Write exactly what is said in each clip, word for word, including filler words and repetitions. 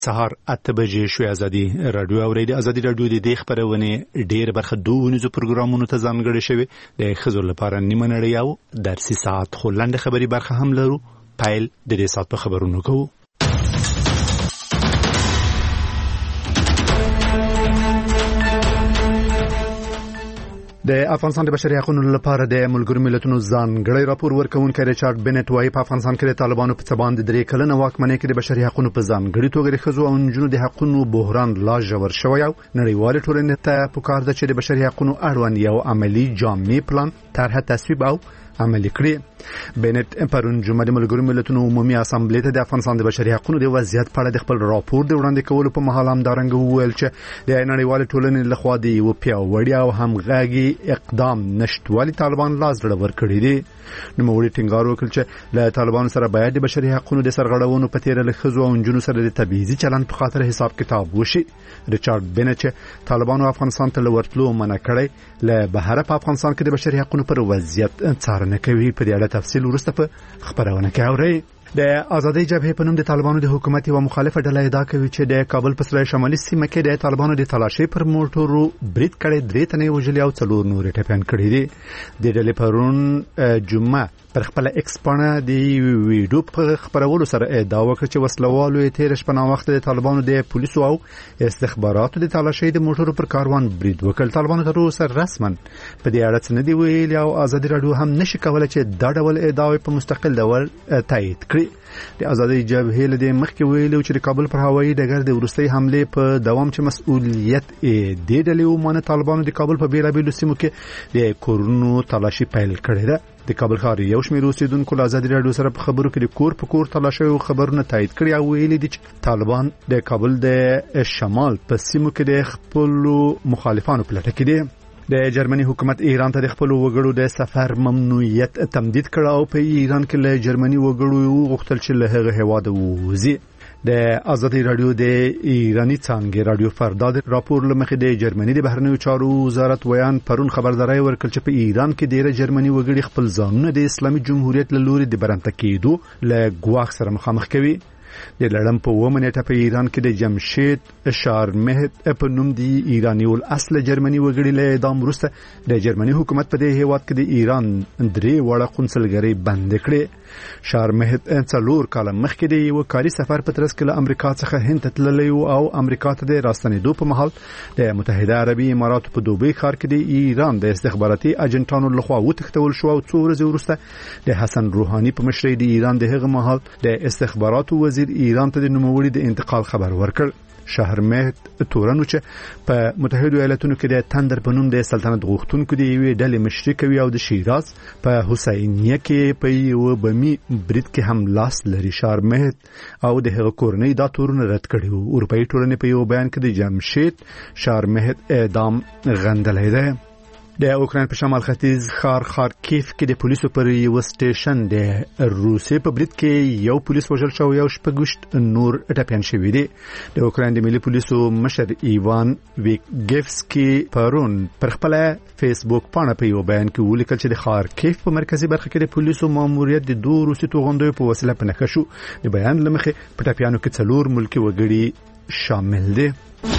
سهار اته بجې شوې. ازادي رادیو اورېدي. ازادي رادیو د دې خبرونه ډېر برخه دوه پروګرامونو ته ځانګړې شوی د ښځو لپاره نیمه نړۍ او درسي ساعت خو لنډه خبري برخه هم لرو. پایل د دې ساعت په خبرونو کوو. د افغانستان د بشري حقوقو لپاره د ملګرو ملتونو ځانګړی راپور ورکونکي ریچارډ بنټ وايي په افغانستان کې د طالبانو په څبان د درې کلنه واکمنۍ کې د بشري حقوقو په ځانګړي توګه د ښځو او نجونو د حقوقو بحران لا ژور شوی او نړیوال ټولنې ته پکار ده چې د بشري حقوقو اړوند یو عملی جامع پلان طرح تصویب او عملي کړي. بنټ پرون جمعه د ملګرو ملتونو عمومي اسامبلې ته د افغانستان د بشري حقوقو د وضعیت په اړه د خپل راپور د وړاندې کولو په مهال هم دارنګ وویل چې د نړیوال ټولنې لخوا د یو پیاوړي او همغږي اقدام نشټوالي طالبان لاس ډړور کړی دي. نو موږ ټینګار وکړ چې له طالبانو سره باید د بشري حقوقو د سرغړونو په تیر له ښځو او نجونو سره د تبعیضي چلند په خاطر حساب کتاب وشي. ریچارډ بنټ طالبانو افغانستان ته لورتلو منع کړی له بهر په افغانستان کې د بشري حقوقو پر وضعیت څارنه کوي. په دې اړه تفصیل وروسته په خبرونه کې اورئ. د آزادۍ جبهې په نوم د طالبانو د حکومت یو مخالفه ډله ادعا کوي چې د کابل په سره شمالي سیمه کې د طالبانو د تلاشي پر موټرو برید کړي درې تنې وژلي او څلور نور ټپيان کړي دي. د ډلې پرون جمعه پر خپل ایکس باندې د ویډیو په خبرولو سره ادعا وکړه چې وسلوالو یې تیر شپه وخت د طالبانو د پولیسو او استخباراتو د تلاشي د موټرو پر کاروان برید وکړ. طالبانو تر اوسه رسما په دې اړه څه نه دی ویلي او آزادي رادیو هم نشي کولای چې دا ډول ادعاوې په مستقل ډول تایید کړي. د آزادۍ جبهې له دې مخکې ویلو چې د کابل پر هوایي ډګر د ورستۍ حمله په دوام چې مسؤلیت یې د ډلې ومنه طالبانو د کابل په بیلابیلو سیمو کې د کورونو تلاشي پیل کړې ده. د کابل ښار یو شمېر اوسیدونکو له آزادي رادیو سره په خبرو کې د کور په کور تلاشي او خبرونه تایید کړي او ویلي دي چې طالبان د کابل د شمال په سیمو کې د خپل مخالفانو په لټه کې دي. د جرمني حکومت ایران ته د خپل وګړو د سفر ممنوعیت تمدید کړ او په ایران کې له جرمني وګړو غوښتل چې له هغه هیواد ووځي. د آزادي رادیو د ایرانی څانګې رادیو فردا د راپور لمخې د جرمني د بهرنیو چارو وزارت ویان پرون خبرداري ورکړ چې په ایران کې ډېر جرمني وګړي خپل ځانونه د اسلامي جمهوریت له لوري د برنته کېدو له ګواښ سره مخامخ کوي. د لړم په ومنټه په ایران کې د جمشید شارمهد په نوم دی ایرانی ول اصل جرمني وګړي له اعدام وروسته د جرمني حکومت په دې هیواد کې د ایران درې وړه قونسلګرۍ بند کړې. شارمهد څلور کال مخکې د یو کاري سفر په ترڅ کې له امریکا څخه هند ته تللی او امریکا ته د راستنېدو په مهال د متحده عربي اماراتو په دوبۍ ښار کې د ایران د استخباراتي اجنټانو لخوا وتښتول شو او څو ورځې وروسته د حسن روحاني په مشرۍ د ایران د هغه مهال د استخباراتو وزیر ایران ته د نوموړي د انتقال خبر ورکړ. شهرمهد تورنو چې په متحده ایالاتونو کې د تندر په نوم د سلطنت غوښتونکو د یوې ډلې مشري کوي او د شیراز په حسینیه کې په یو بمی برید کې هم لاس لري. شهرمهد او د هغه کورنۍ دا تورونه رد کړي وو. اروپאי ټولنې په یو بیان کې د جمشید شهرمهد اعدام غندلی دی. د اوکراین په شمال ختیځ ښار خارکیف کې د پولیسو پر یو سټیشن د روسي په برید کې یو پولیس وژل شو او شپږ نور ټپيان شوي دي. د اوکراین د ملي پولیسو مشر ایوان ویګیفسکي پرون پر خپل فیسبوک باندې په یو بیان کې ولیکل چې د خارکیف په مرکزی برخه کې د پولیسو ماموریت د دوه روسي توغندیو په وسیله په نښه شو. د بیان لمخې په ټپيانو کې څلور ملکی وګړي شامل دي.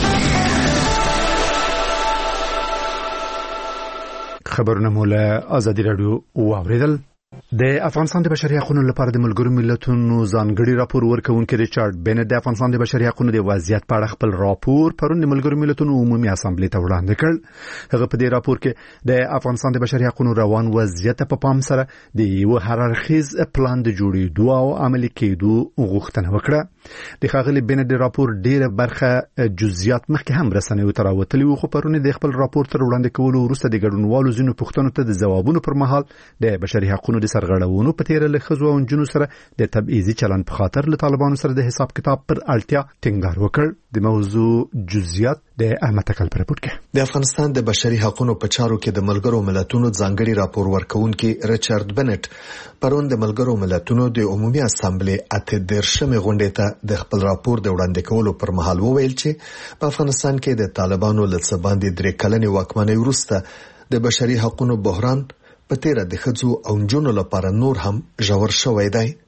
خبرونه مولا آزادي رادیو واوریدل. د افغانستان د بشري حقوقو لپاره د ملګرو ملتونو ځانګړي راپور ورکونکي ریچارډ بنټ د افغانستان د بشري حقوقو د وضعیت په اړه خپل راپور پرون د ملګرو ملتونو عمومي اسامبلې ته وړاندې کړ. هغه په دې راپور کې د افغانستان د بشري حقوقو روان وضعیت په پام سره د یو هررخیز پلان د جوړېدو او عملي کېدو غوښتنه وکړه. د ښاغلي بنټ د راپور ډیره برخه جزئیات مخکې هم رسنیو ته راوتلي وو، خو پرون د خپل راپور تر وړاندې کولو وروسته د ګډونوالو ځینو پوښتنو ته د ځوابونو پر مهال د بشري حقوقو د سرغړونو په تیر له ښځو او نجونو سره د تبعیضي چلند په خاطر له طالبانو سره د حساب کتاب پر اړتیا ټینګار وکړ. د موضوع جزئیات د احمد تکل پر رپورټ کې. د افغانستان د بشري حقوقو په چارو کې د ملګرو ملتونو ځانګړي راپور ورکونکي ریچارډ بنټ پرون د ملګرو ملتونو د عمومي اسامبلې اته دیرشمې غونډې ته د خپل راپور د وړاندې کولو پر مهال وویل چې په افغانستان کې د طالبانو له څه باندې درې کلنې واکمنۍ وروسته د بشري حقوقو بحران په تیر د ښځو او نجونو لپاره نور هم ژور شوی دی.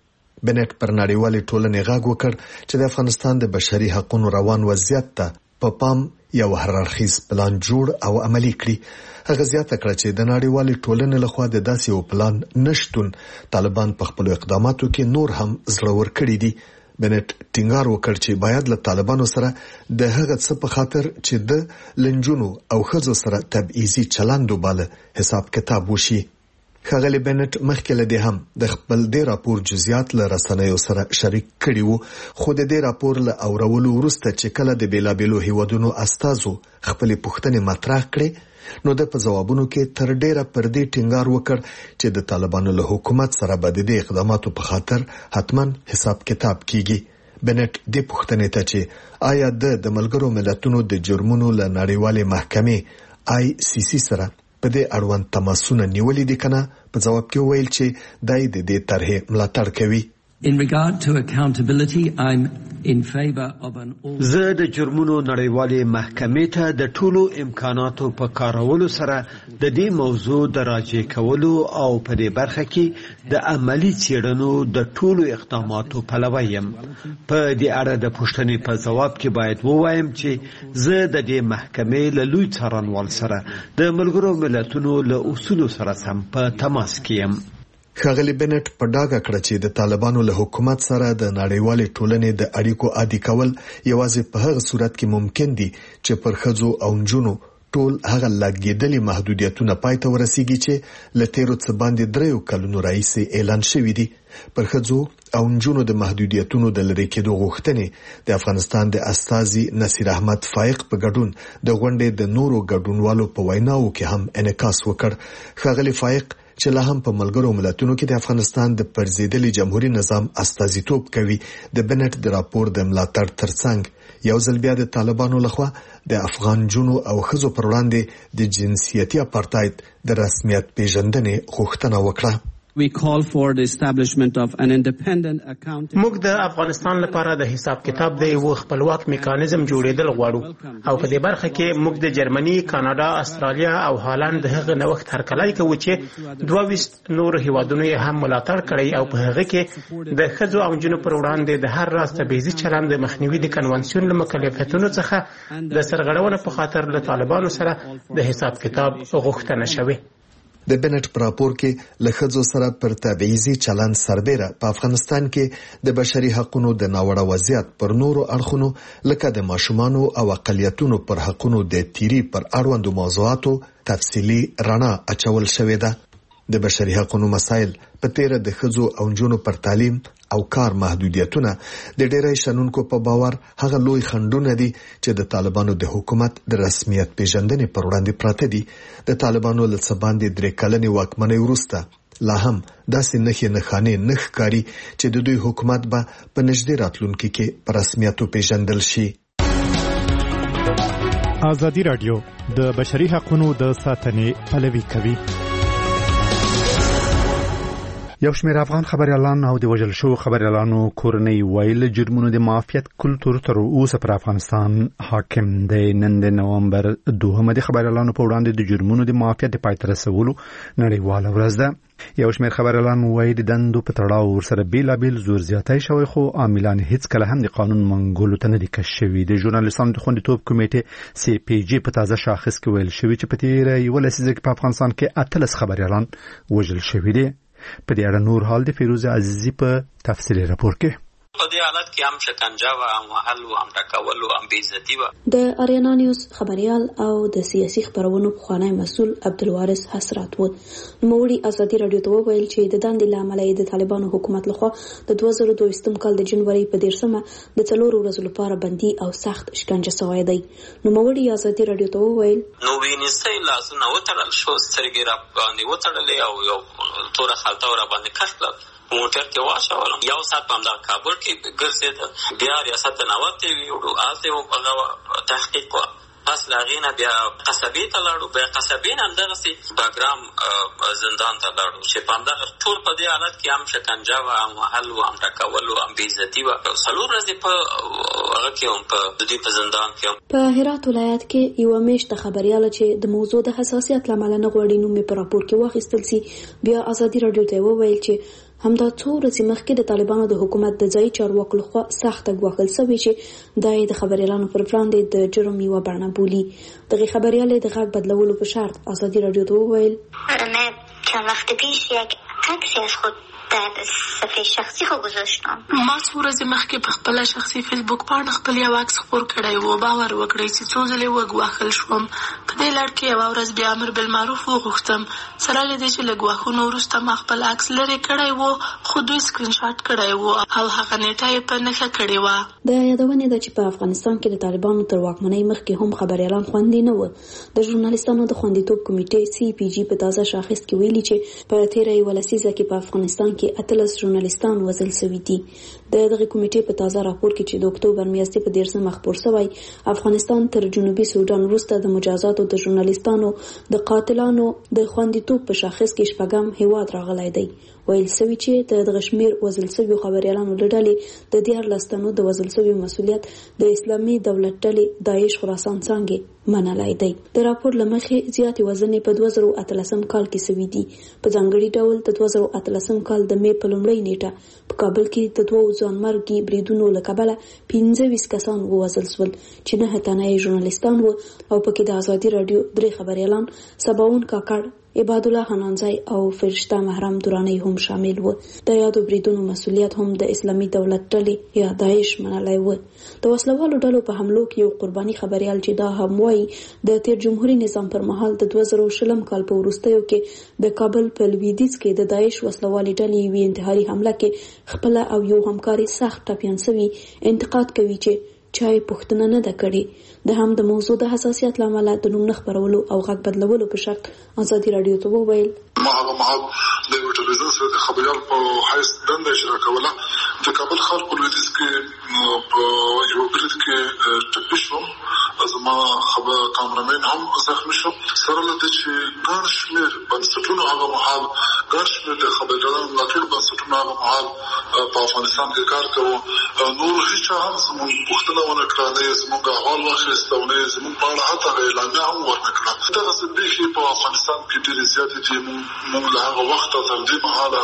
بنټ پر نړیوالې ټولنې غږ وکړ چې د افغانستان د بشري حقوقو روان وضعیت ته په پام یو هررخیز پلان جوړ او عملی کړي. هغه زیاته کړه چې د نړیوالې ټولنې لخوا د داسې یو پلان نشټون طالبان په خپل اقداماتو کې نور هم زړور کړي دي. بنټ ټینګار وکړ چې باید له طالبانو سره د هغه څه په خاطر چې د لنجونو او ښځو سره تبعیضي چلند وباله حساب کتاب وشي. ښاغلي بنټ مخکې له دې هم د خپل دې راپور جزئیات له رسنیو سره شریک کړي وو، خو د دې راپور له اورولو وروسته چې کله د بیلابیلو هیوادونو استازو خپل پوښتنې مطرح کړې نو د په جوابونو کې تر ډیره پر دې ټینګار وکړ چې د طالبانو له حکومت سره به د اقداماتو په خاطر حتما حساب کتاب کیږي. بنټ د پوښتنې ته چې آیا د ملګرو ملتونو د جرمونو له نړیوالې محکمې آی سی سی سره په دې اړوند تماسونه نیولې دي کنه، په جواب کې ویل چې دای د دې طرحې ملاتړ کوي. In regard to accountability, I'm in favor of an all زه د جرمونو نړیوالې محکمې ته د ټولو امکاناتو په کارولو سره د دې موضوع د راجع کولو او په دې برخه کې د عملی څېړنو د ټولو اقداماتو پلوی یم. په دې اړه د پوښتنې په جواب کې باید ووایم چې زه د دې محکمې له لوی څارنوال سره د ملګرو ملتونو له اصولو سره سم په تماس کې یم. ښاغلي بنټ په ډاګه کړه چې د طالبانو له حکومت سره د نړیوالې ټولنې د اړیکو عادي کول یوازې په هغه صورت کې ممکن دي چې پر ښځو او نجونو ټول هغه لګیدلي محدودیتونه پای ته ورسیږي چې له تیرو څه باندې دریو کلونو راهیسې اعلان شوي دي. پر ښځو او نجونو د محدودیتونو د لرې کېدو غوښتنې د افغانستان د استازي نصیر احمد فائق په ګډون د غونډې د نورو ګډونوالو په ویناو کې هم انعکاس وکړ. ښاغلي فائق چې لا هم په ملګرو ملتونو کې د افغانستان د پرزیدلي جمهوریت نظام استازیتوب کوي، د بنټ د راپور د ملاتړ ترڅنګ یو ځل بیا د طالبانو لخوا د افغان جنو او ښځو پر وړاندې د جنسیتي اپارټاید د رسمیت پیژندنې غوښتنه وکړه. We call for the establishment of an independent accounting. موږ د افغانستان لپاره د حساب کتاب د یو خپلواک میکانیزم جوړېدل غواړو او په دې برخه کې موږ د جرمني، کاناډا، استرالیا او هالند د هغه نوښت هرکلی کوو چې دوه ویشت نور هیوادونو یې هم ملاتړ کړی او په هغه کې د ښځو او نجونو پر وړاندې د هر راز تبعیضي چلند د مخنیوي د کنوانسیون له مکلفیتونو څخه د سرغړونې په خاطر له طالبانو سره د حساب کتاب غوښتنه شوې. د بنټ په راپور کې له ښځو سره پر تبعیضي چلند سربېره په افغانستان کې د بشري حقوقو د ناوړه وضعیت پر نورو اړخونو لکه د ماشومانو او اقلیتونو پر حقوقو د تیری پر اړوندو موضوعاتو تفصیلی رڼا اچول شوې ده. د بشري حقوقو مسایل په تیر د ښځو او نجونو پر تعلیم او کار محدودیتونه د ډېرای شنونکو په باور هغه لوی خنډونه دي چې د طالبانو د حکومت د رسمیت پیژندنې پر وړاندې پراته دي. د طالبانو له څه باندې درې کلنې واکمنۍ وروسته لا هم داسې نښې نښانې نه ښکاري چې د دوی حکومت به په نږدې راتلونکي کې په رسمیت پیژندل شي. ازادي راډیو د بشري حقوقو د ساتنې پلوي کوي. یو شمېر افغان خبريالان او د وژل شو خبريالانو کورنۍ ویل جرمونو د معافیت کلتور تر اوسه پر افغانستان حاکم دی. نن د نومبر دوهمه د خبريالانو په وړاندې د جرمونو د معافیت د پای ته رسولو نړیواله ورځ ده. یو شمېر خبريالان وایي د دندو په تړاو ورسره بیلابیل زور زیاتی شوی، خو عاملان هیڅ کله هم د قانون منګولو ته نه دي کش شوي. د ژورنالیستانو د خوندیتوب کمیټې سی پی جی په تازه شاخص کې ویل شوی چې په تیره یوه لسیزه کې په افغانستان کې اتلس خبريالان وژل شوي دي. په دې اړه نور حال د فیروز عزیزی په تفصیلي راپور کې. په دې حالت کې هم شکنجه و، هم وهل و، هم ټکول و، هم بېعزتي و. د اریانا نیوز خبريال او د سیاسي خبرونو پخوانی مسؤل عبدالوارث حسرت و نوموړي ازادي راډیو ته وویل چې د دندې له امله د طالبانو حکومت لخوا د دوه زره دویشتم کال د جنوري په دیرشمه د څلورو ورځو لپاره بندي او سخت شکنجه شوی دی. نوموړي ازادي راډیو ته وویل نو وینځي لاسونه وتړل شو، سترګې را باندې وتړلې او یو توره خلطه را باندې کش کړل. موټر کې واښولم، یو ساعت په همدغه کابل کې ګرځېدل، بیا ریاست ته ناوتې وي، هلته یې هغه تحقیق وه. پس له هغې نه بیا قصبې ته لاړو، بیا قصبې نه همدغسې باګرام زندان ته لاړو چې په همدغه ټول په دې حالت کې هم شکنجه وه، هم وهل وه، هم ټکول وه، هم بېعزتي وه. څلور ورځې په هغه کې هم په د دوی په زندان کې هم. په هرات ولایت کې یوه میاشته خبریاله چې د موضوع د حساسیت له امله نه غواړي نوم یې په راپور کې واخیستل سي، بیا ازادي راډیو ته وویل چې همدا څو ورځې مخکې د طالبانو د حکومت د ځای چارواکو لخوا سخت غوښتل شوی چې دای د خبريالانو پر وړاندې د جرم یو بڼه بولي. دغه خبريال د غږ بدلولو په شرط ازادي رادیو ته وویل من چند وقت پیش یک عکسی از خود در صفحه شخصی خو گذاشتم. ما څو ورځې مخکې په خپل شخصي فیسبوک باندې خپل یو عکس خپور کړی و. باور وکړئ چې څو ځلې وګواښل شوم. په دې لړ کې یوه ورځ بیا امر بالمعروف وغوښتم. سره له دې چې له ګواښونو وروسته ما خپل عکس لرې کړی و، خو دوی سکرین شاټ کړی و او هغه نیټه یې په نښه کړې وه. د یادونې ده چې په افغانستان کې د طالبانو تر واکمنۍ مخکې هم خبريالان خوندي نه و. د ژورنالیستانو د خوندیتوب کمیټې سی پی جی په تازه شاخص کې ویلي چې په تیره یوه لسیزه کې په افغانستان کې اتلس ژورنالیستان وژل شوي دي. د دغه کمیټې په تازه راپور کې چې د اکتوبر میاشتې په دیرشمه خپور شوی، افغانستان تر جنوبي سودان وروسته د مجازاتو د ژورنالیستانو د قاتلانو د خوندیتوب په شاخص کې شپږم هیواد راغلی دی. ویل شوی چې د دغه شمېر وژل شویو خبریالانو له ډلې د دیارلس تنو د وژل شویو مسؤلیت د اسلامي دولت ډلې داعش خراسان څانګې منلی دی. د راپور له مخې زیاتې وژنې په دوه زره اتلسم کال کې شوي دي. په ځانګړي ډول د دوه زره اتلسم کال د مې په لومړۍ نیټه په کابل کې د دوو ځانمرګي بریدونو له کبله پنځه ویشت کسان ووژل شول چې نهه تنه یې ژورنالیستان وو او پکې د ازادي راډیو درې خبریالان سباون کاکړ، عباد الله حنانزای او فرشته محرم دورانی هم شامل و. د یادو بریدونو مسؤلیت هم د اسلامي دولت ډلې یا داعش منلی و. د وسلوالو ډلو په حملو کې یو قرباني خبريال چې دا هم وایي د تیر جمهوریت نظام پر مهال د دوه زره شلم کال په وروستیو کې د کابل په لویدیځ کې د داعش وسلوالي ډلې وی انتحاري حمله کې خپل او یو همکاري سخت ټپيان شوي انتقاد کوي چې چای پښتنه نه ده کړې. د هم د موضوع د حساسیت لامل د نوم نه خبرولو او غږ بدلولو په شرط ازادي رادیو ته وویل ما هغه مهال د یو ټلویزیون سره د خبريال په حیث دنده اجرا کوله. د کابل ښار په لویدیځ کې په یو برید کې ټپي شوم. زما خبر کامرامین هم زخمی شو. سره له دې چې ګڼ شمېر بنسټونو هغه مهال ګڼ شمېر د خبريالانو ملاتړ بنسټونو هغه مهال په افغانستان کې کار کوو. نور هیڅ هم زموږ پوښتنه ونه کړه، نه یې زموږ احوال واخیست او نه یې زموږ په اړه حتی اعلامیه هم ورنه کړه. دغسې پېښې په افغانستان کې ډېرې زیاتې دي. موږ له هغه وخته تر دې مهاله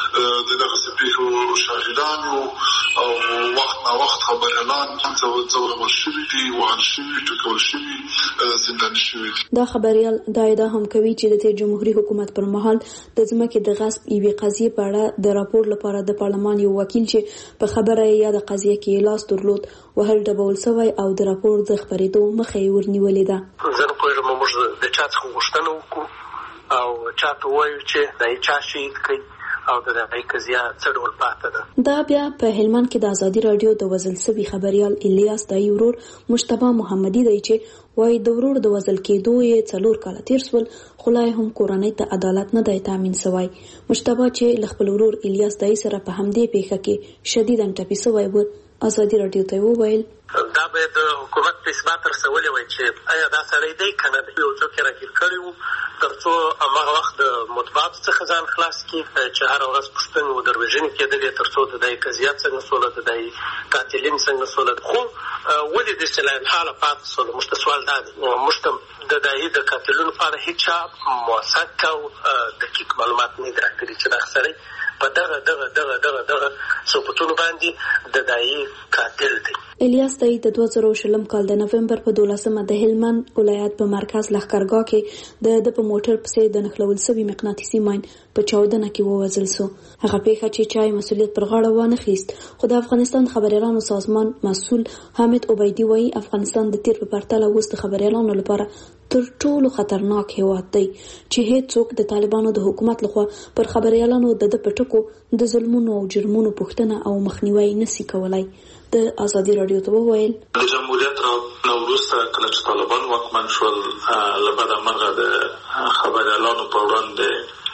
د دغسې پېښو شاهدان یو او وخت نا وخت خبريالان ځورول شوي دي، وهل شوي، ټکول شوي، زنداني شوي دي. دا خبريال دا ادعا هم کوي چې د تیر جمهوریت حکومت پر مهال د ځمکې د غصب یوې قضیې په اړه د راپور لپاره د پارلمان یو وکیل چې په خبره یا د قضیې کې لاس درلود وهل ډبول شوی او د راپور د خبرېدو مخه یې ورنیولې ده. زه نه پوهېږم موږ د چا څخه غوښتنه وکړو او چاته ووایو چې دا یې چا شهید کړي او د دغه قضیه څه ډول پاته ده. دا بیا په هلمند کې د ازادي راډیو د وژل شوي خبريال الیاس دای ورور مجتبی محمدي دی چې وایي د ورور د وژل کېدو یې څلور کاله تیر شول، خو لا هم کورنۍ ته عدالت نه دی تامین شوی. مجتبی چې له خپل ورور الیاس دای سره په همدې پیښه کې شدیداً ټپي شوی و، ازادي راډیو ته وویل دا به د حکومت په اثبات رسولې وای چې آیا دا سړی دی کنه د یو څوک راګیر کړی وو ترڅو هغه وخت د مطبوعات څخه ځان خلاص کړي چې هر ورځ پښتون و دروژنې کېدلې ترڅو د دای قضیه څنګه سوله د دای قاتلین څنګه سوله. خو ولې د سلام حاله پاتې سوله مشت سوال دا دی مشت د دای د قاتلونو لپاره هیڅ موثق او دقیق معلومات نه درکړي چې دا سړی په دغه دغه دغه دغه دغه ثبوتونو باندې د دای قاتل دی. الیاس دای د دوه زره شلم کال د نومبر په دولسمه د هلمند ولایت په مرکز لښکرګاه کې د د په موټر پسې د نښلول شوي مقناطیسي ماین په چاودنه کې ووژل شو. هغه پیښه چې چای مسؤلیت پر غاړه وانخیست، خو د افغانستان خبريالانو سازمان مسؤل حامد عبیدی وایي افغانستان د تیر په پرتله اوس د خبريالانو لپاره تر ټولو خطرناک هیواد دی چې هیڅوک د طالبانو د حکومت لخوا پر خبريالانو د د پټکو د ظلمونو او جرمونو پوښتنه او مخنیوي نشي کولای. د ازادي راډیو ته وویل د جمهوریت نو وروسته کله چې طالبان واکمن شول له بعده مرغه د خبريالانو په وړاندې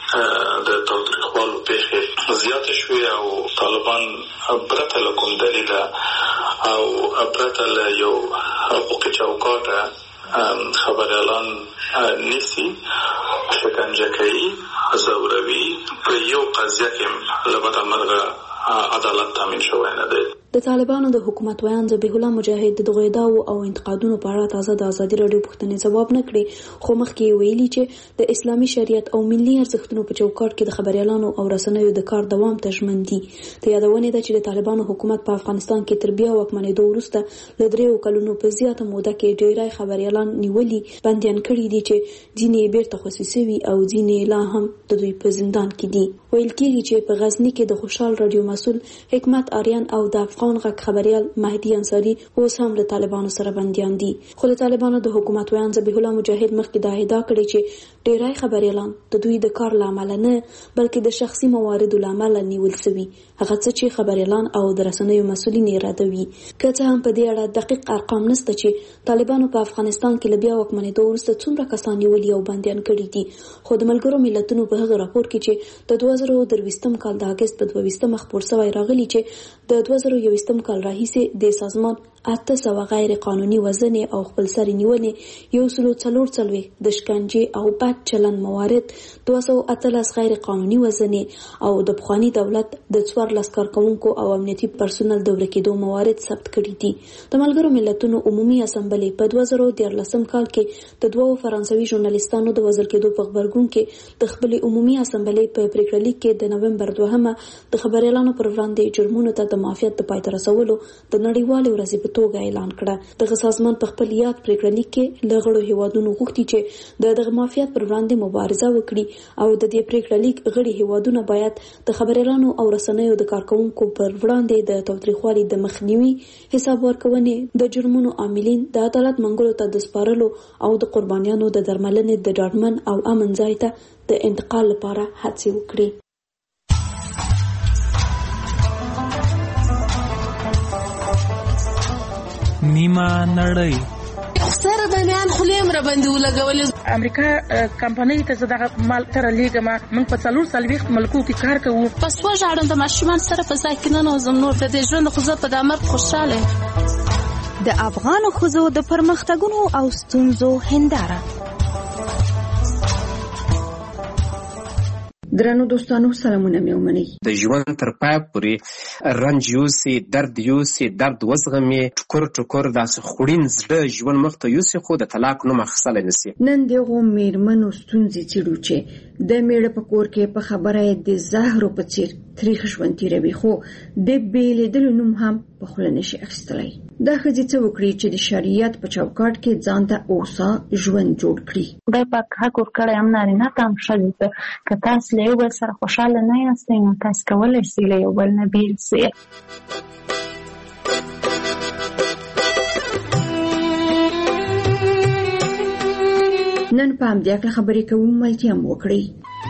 د تاوتریخوالو پیښې زیاتې شوې او طالبان پرته له کوم دلیل او پرته له یو حقوقي چوکاټه خبريالان نیسي، شکنجه کوي، ځوروي. په یو قضیه کې له بعده مرغه عدالت تامین شوی نه دی. د طالبانو د حکومت ویان ذبیح الله مجاهد د دغه ادعاو او انتقادونو په اړه تازه د ازادي راډیو پوښتنې ځواب نه کړي، خو مخکې ویلي چې د اسلامي شریعت او ملي ارزښتونو په چوکاټ کې د خبريالانو او رسنیو د کار دوام ته ژمن دي. ته یادونه ده چې د طالبانو حکومت په افغانستان کې تر بیا واکمنېدو وروسته له دریو کلونو په زیاته موده کې ډیری خبريالان نیولي بندیان کړي دي چې ځینې یې بیرته خصوصي وي او ځینې لا هم د دوی په زندان کې دي. ویل کېږي چې په غزنی کې د خوشحال راډیو مسؤل حکمت آریان او د افغان غږ خبريال مهدي انصاري اوس هم له طالبانو سره بنديان دي. خو د طالبانو د حکومت ویان ذبیح الله مجاهد مخکې دا ادعا کړې چې ډیری خبريالان د دوی د کار لامل نه بلکې د شخصي مواردو لامل نیول شوي، هغه څه چې خبريالان او د رسنیو مسؤلین ارادوي. که څه هم په دې اړه دقیق ارقام نشته چې طالبانو په افغانستان کې له بیا واکمنېدو وروسته څومره کسان نیولي او بندیان کړي دي، خو د ملګرو ملتونو په هغه راپور کې چې د دوه زره درویشتم کال د اګست په دوه ویشتمه خپور شوی راغلی چې د دوه زره یوویشتم کال راهیسې د سازمان اته سوه غیر قانوني وژنې او خپلسري نیولې، یو سلو څلور څلوېښت د شکنجې او بد چلند موارد، دوه سوه اتلس غیر قانوني وژنې او د پخواني دولت د څوارلس کارکوونکو او امنیتي پرسونل د ورکېدو موارد ثبت کړي دي. د ملګرو ملتونو عمومي اسامبلې په دوه زره دیارلسم کال کې د دوو فرانسوي ژورنالیستانو د وژل کېدو په غبرګون کې د خپلې عمومي اسامبلې په پریکړه لیک کې د نومبر دوهمه د خبريالانو پر وړاندې جرمونو ته د معافیت د پای ته رسولو د نړیوالې ورځې په توګه اعلان کړه. دغه سازمان په خپل یاد پریکړه لیک کې له غړو هیوادونو غوښتي چې د دغه معافیت پر وړاندې مبارزه وکړي او د دې پریکړه لیک غړي هیوادونه باید د خبريالانو او رسنیو د کارکوونکو پر وړاندې د تاوتریخوالي د مخنیوي، حساب ورکونې، د جرمونو عاملین د عدالت منګولو ته د سپارلو او د قربانیانو د درملنې د ډاډمن او امن ځای ته د انتقال لپاره هڅې وکړي. نیمه نړۍ سره د میان خلیم را باندې ولګولې. امریکا کمپنۍ ته دغه مال تر لیګما موږ په څلور څلوېښت ملکو کې کار کوو. پس وژاړم د ماشومان سره په ځای کې نه نوزم، نور د دې ژوند خو زه په دې مرګ خوشاله. د افغانو ښځو د پرمختګونو او ستونزو هنداره. درنو دوستانو سلامونه مې ومنئ. د ژوند تر پای پورې رنج یوسي، درد یوسي، درد وزغمي، ټکر ټکر داسې خوړین زړه ژوند مخ ته یوسي، خو د طلاق نوم اخیستلی نشي. نن دغو میرمنو ستونزې څېړو چې د میړه په کور کې په خبره یې د زهرو په څېر تریخ ژوند تېروي، خو د بېلېدلو نوم هم په خوله نشي اخیستلی. دا ښځې څه وکړي چې د شریعت په چوکاټ کې ځان ته اوسا ژوند جوړ کړي. خدای پاک حق ورکړی هم نارینه ته هم ښځې ته. که تاسو له یو بل سره خوشحاله نه یاستئ نو تاسو کولی شئ له یو بل نه بېل سئ. نن په همدې هکله خبرې کوو، ملتیا هم وکړئ.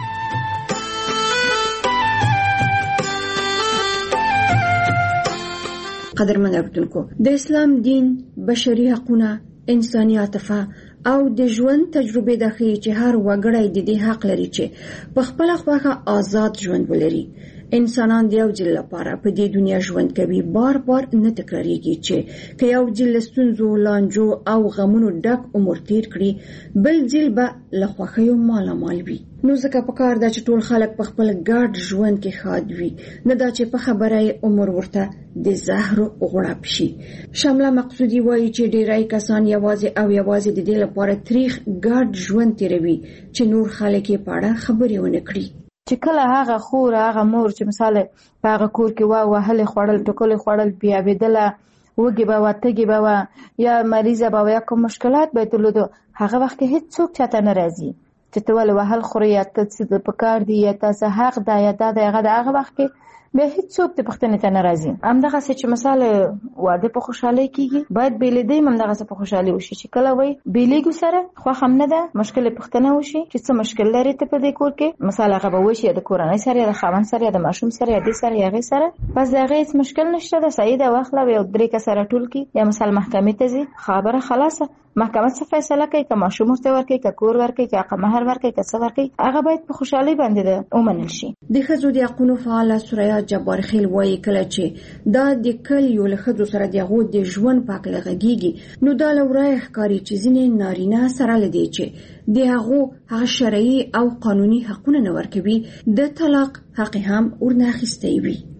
قدرمن اورېدونکو، د اسلام دین بشري حقونه، انساني عاطفه او د ژوند تجربې دا ښیي چې هر وګړی د دې حق لري چې په خپله خوښه آزاد ژوند ولري. انسانان د یو ځل لپاره په دې دنیا ژوند کوي، بار بار نه تکراریږي چې که یو ځل له ستونزو، لانجو او غمونو ډک عمر تیر کړي، بل ځل به له خوښیو مالامال وي. نو ځکه پکار ده چې ټول خلک په خپل ګډ ژوند کې ښاد وي، نه دا چې په خبره یې عمر ورته د زهرو غوړپ شي. شامله مقصودي وایي چې ډیری کسان یوازې او یوازې د دې لپاره تریخ ګډ ژوند تیروي چې نور خلک یې په اړه خبرې ونه کړي. چې کله هغه خور هغه مور چې مثال په هغه کور کې وا وهلې خوړل، ټوکلې خوړل، بیا بېدله، وږې به وه، تږې به وه، یا مریضه به وه، یا کوم مشکلات به یې درلودو، هغه وخت کې هېڅوک چاته نه راځي چې ته ولې وهل خورې، یا ته څه پکار دي، یا تاسو حق ده، یا دا ده، هغه د هغه وخت کې بیا هېڅوک د پوښتنې ته نه راځي. همدغسې چې مثال واده په خوشحالۍ کېږي، باید بېلېدی هم همدغسې په خوشحالۍ وشي. چې کله وایي بېلېږو سره خوښ هم نه ده، مشکل یې پوښتنه وشي چې څه مشکل لري ته په دې کور کې، مثال هغه به وشي یا د کورنۍ سره، یا د خاوند سره، یا د ماشوم سره، یا دې سره، یا هغې سره، بس د هغې هېڅ مشکل نشته ده، صحیح ده، واخله یو درې کسه راټول کړي، یا مثال محکمې ته ځي، خبره خلاصه. محکمه څه فیصله کوي، که ماشوم ورته ورکوي، که کور ورکوي، که حق مهر ورکوي، که څه ورکوي، هغه باید په خوشحالۍ باندې ده ومنل شي. د ښځو د حقونو فعاله سریا جبار خیل وایي کله چې دا د کلیو له ښځو سره د هغو د ژوند په هکله غږېږي، نو دا له ورایه ښکاري چې ځینې نارینه سره له دې چې د هغو هغه شرعي او قانوني حقونه نه ورکوي، د طلاق حق هم ورنه اخیستی وي.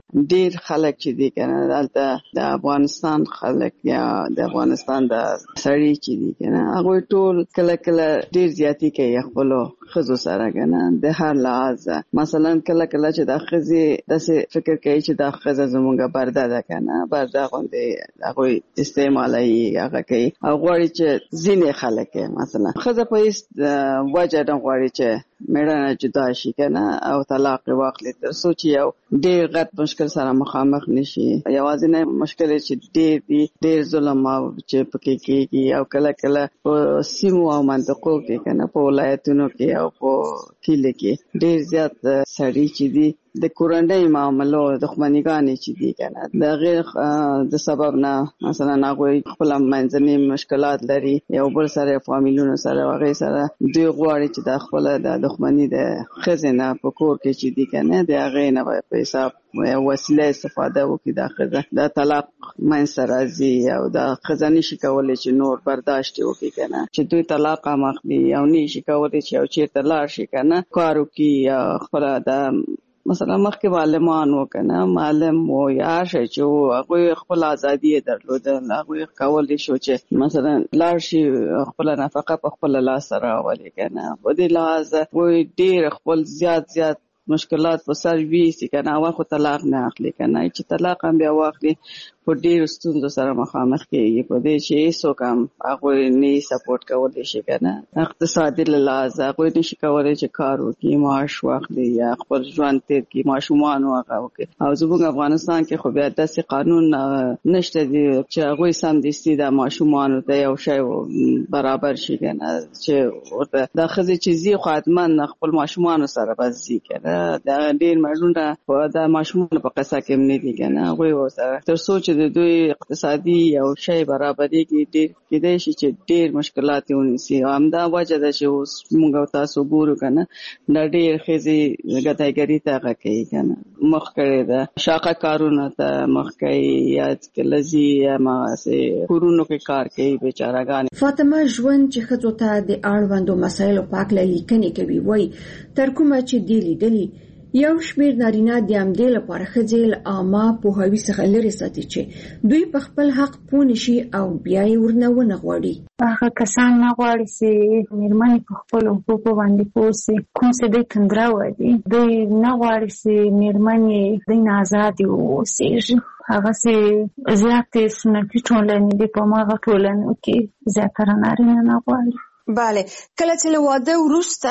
ډیر خلک چې دي کنه دلته د افغانستان خلک یا د افغانستان د سړي چې دي کنه هغه ټول کله کله ډیر زیاتی کوي خپل خزو سره کنه د هر لحاظ مثلا کله کله چې د خزي داسې فکر کوي چې د خزه زمونږه برده ده کنه برده غوندې هغه استعمالي هغه کوي او غواړي چې ځینې خلک مثلا خزه په هیڅ وجه نه غواړي چې مېړه جدا شي کنه او طلاق واخلي تر څو چې یو ډیر غټ مشکل سره مخامخ نشي یوازې نه مشکل چې ډیر دی ډیر ظلم او چې پکې کېږي او کله کله په سیمو او منطقو کې کنه په ولایتونو کې او په کله کې ډیر زیات سړي چې دي د کورنۍ معاملو دښمنیګانې چې دي کنه د غیر د سبب نه مثلا هغه خپل منځني مشکلات لري یو بل سره فامیلونو سره هغه سره دوی غواړي چې د خپل د دښمنۍ د خزینه په کور کې چې دي کنه د هغه نه په حساب وسیله استفاده وکړي د خزه د طلاق من سره زی او د خزانه شي کولای چې نور برداشت وکړي کنه چې دوی طلاق مخدي او نشي کولای چې او چیرته لاړ شي کنه کارو کې خپل د مثلا مخکې معلمان وکنه معلم و یا شي چې هغه خپل ازادي درلوده هغه کولای شو چې مثلا لاړ شي خپل نفقه په خپل لاس سره ولې کنه په دې لحاظ وې ډیر خپل زیات زیات مشکلات په سر وی سي کنه او خو طلاق نه اخلي کنه چې طلاق هم بیا واخلي په ډیر ستونزو سره مخامخ کیږي په دې چې هیڅ کم هغه نه سپورټ کولای شي کنه اقتصادي لحاظ هغه نشي کولای چې کار وکړي معاش واخلي یا خپل ژوند تیر کې ماشومان هغه وکړي او زموږ افغانستان کې خو بیا داسې قانون نشته دی چې هغه سم دستي د ماشومان ته یو شی برابر شي کنه چې ورته د خزي چې زی خدمت خپل ماشومان سره بزي کنه دا ډیر مړونه د ماشومان په قصه کې نه دي کنه هغه سره تر سوچ د دوی اقتصادي او شی برابرۍ کې ډیر کېدای شي چې ډیر مشکلات ونیسي همدا وجه ده چې اوس موږ تاسو ګورو کنه د ډیر خزي غتایګری ته کوي کنه مخ کړي ده شاقه کارونه ته مخ کوي یا کلزي ما سه کورونو کې کار کوي بیچارهګان فاطمه ژوند چې خزو ته د اړوندو مسایلو پاک لیکنې کوي وای تر کومه چې دی لیدلی یو شمیر نارینه د امدې لپاره خځل عامه په هوی څخه لري ساتي چې دوی په خپل حق پونه شي او بیا یې ورنه ونه غواړي هغه کسان نه غواړي چې مېرمنې په خپل حقوقو باندې پوسي کوم څه دې تندرا وایي دوی نه غواړي چې مېرمنې د آزاد اوسي هغه سي زیاتې سنتي ټولنې د په ماغه ټولنو کې زیاتره نارینه نه غواړي بله کله چې له واده وروسته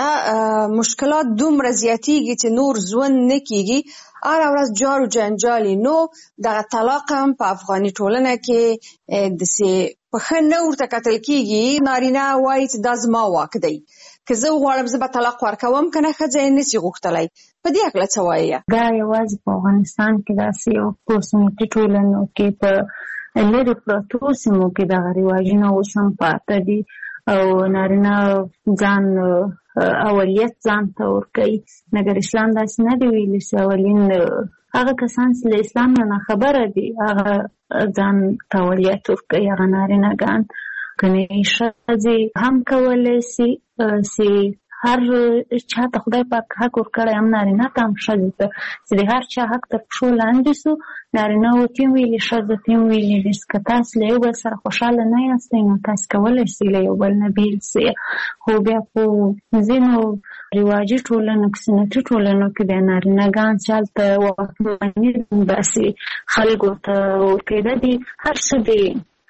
مشکلات دومره زیاتېږي چې نور ژوند نه کېږي هر ورځ جار و جنجالي نو دغه طلاق هم په افغاني ټولنه کې داسې په ښه نه ورته کتل کېږي نارینه وایي چې دا زما واک دی که زه وغواړم زه به طلاق ورکوم که نه ښځه یې نشي غوښتلی په دې هکله څه وایي دا یوازې په افغانستان کې داسې یو په سنتي ټولنو کې په لرې پرتو سیمو کې دغه رواجونه اوس هم پاته دي او نارینه ځان اولیت ځان ته ورکوي مګر اسلام داسې نه دی ویلي چې اولین هغه کسان چې له اسلام نه خبره دي هغه ځان ته اولیت ورکوي هغه نارینهګان کنې ښځې هم کولی شي چې هر چا ته خدای پاک حق ورکړی هم نارینه ته هم ښځې ته چې د هر چا حق تر پښو لاندې سو نارینه ورته هم ویلي ښځو ته هم ویلي دي که تاسو له یو بل سره خوشحاله نه یاستئ نو تاسو کولی شئ له یو بل نه بېل شئ خو بیا په ځینو رواجي ټولنو کې سنتي ټولنو کې د نارینهګان چې هلته واکمني داسې خلکو ته ورکېده دي هر څه دي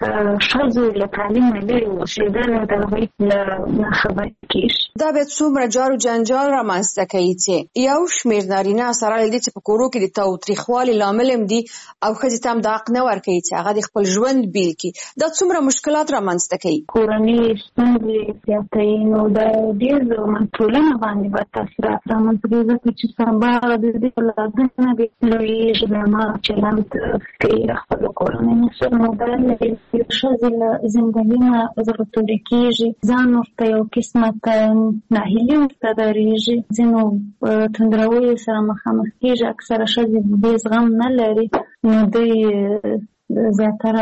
ښځو له تعلیم نه لرې اوسېدل د هغوی نه خبرې کېږي دا بیا څومره جار و جنجال رامنځته کوي چې یو شمېر نارینه سره له دې چې په کورو کې د تاوتریخوالي لامل هم دي او ښځې ته هم دا حق نه ورکوي چې هغه د خپل ژوند بیل کړي دا څومره مشکلات رامنځته کوي کورنۍ ستونزې زیاتوي نو د ډېر ټولنه باندې به تاثیرات رامنځته کوي ځکه چې سبا د دې اولادونه د لویېږي د هماغه چلند کوي د خپلو کورنیو سره نو دا ښځې له زندګي نه زړه تورې کېږي ځان ورته یو قسمه ناهیلي ورته درېږي ځینو توندرویو سره مخامخ کېږي اکثره ښځې د دې زغم نه لري نو دوی زیاتره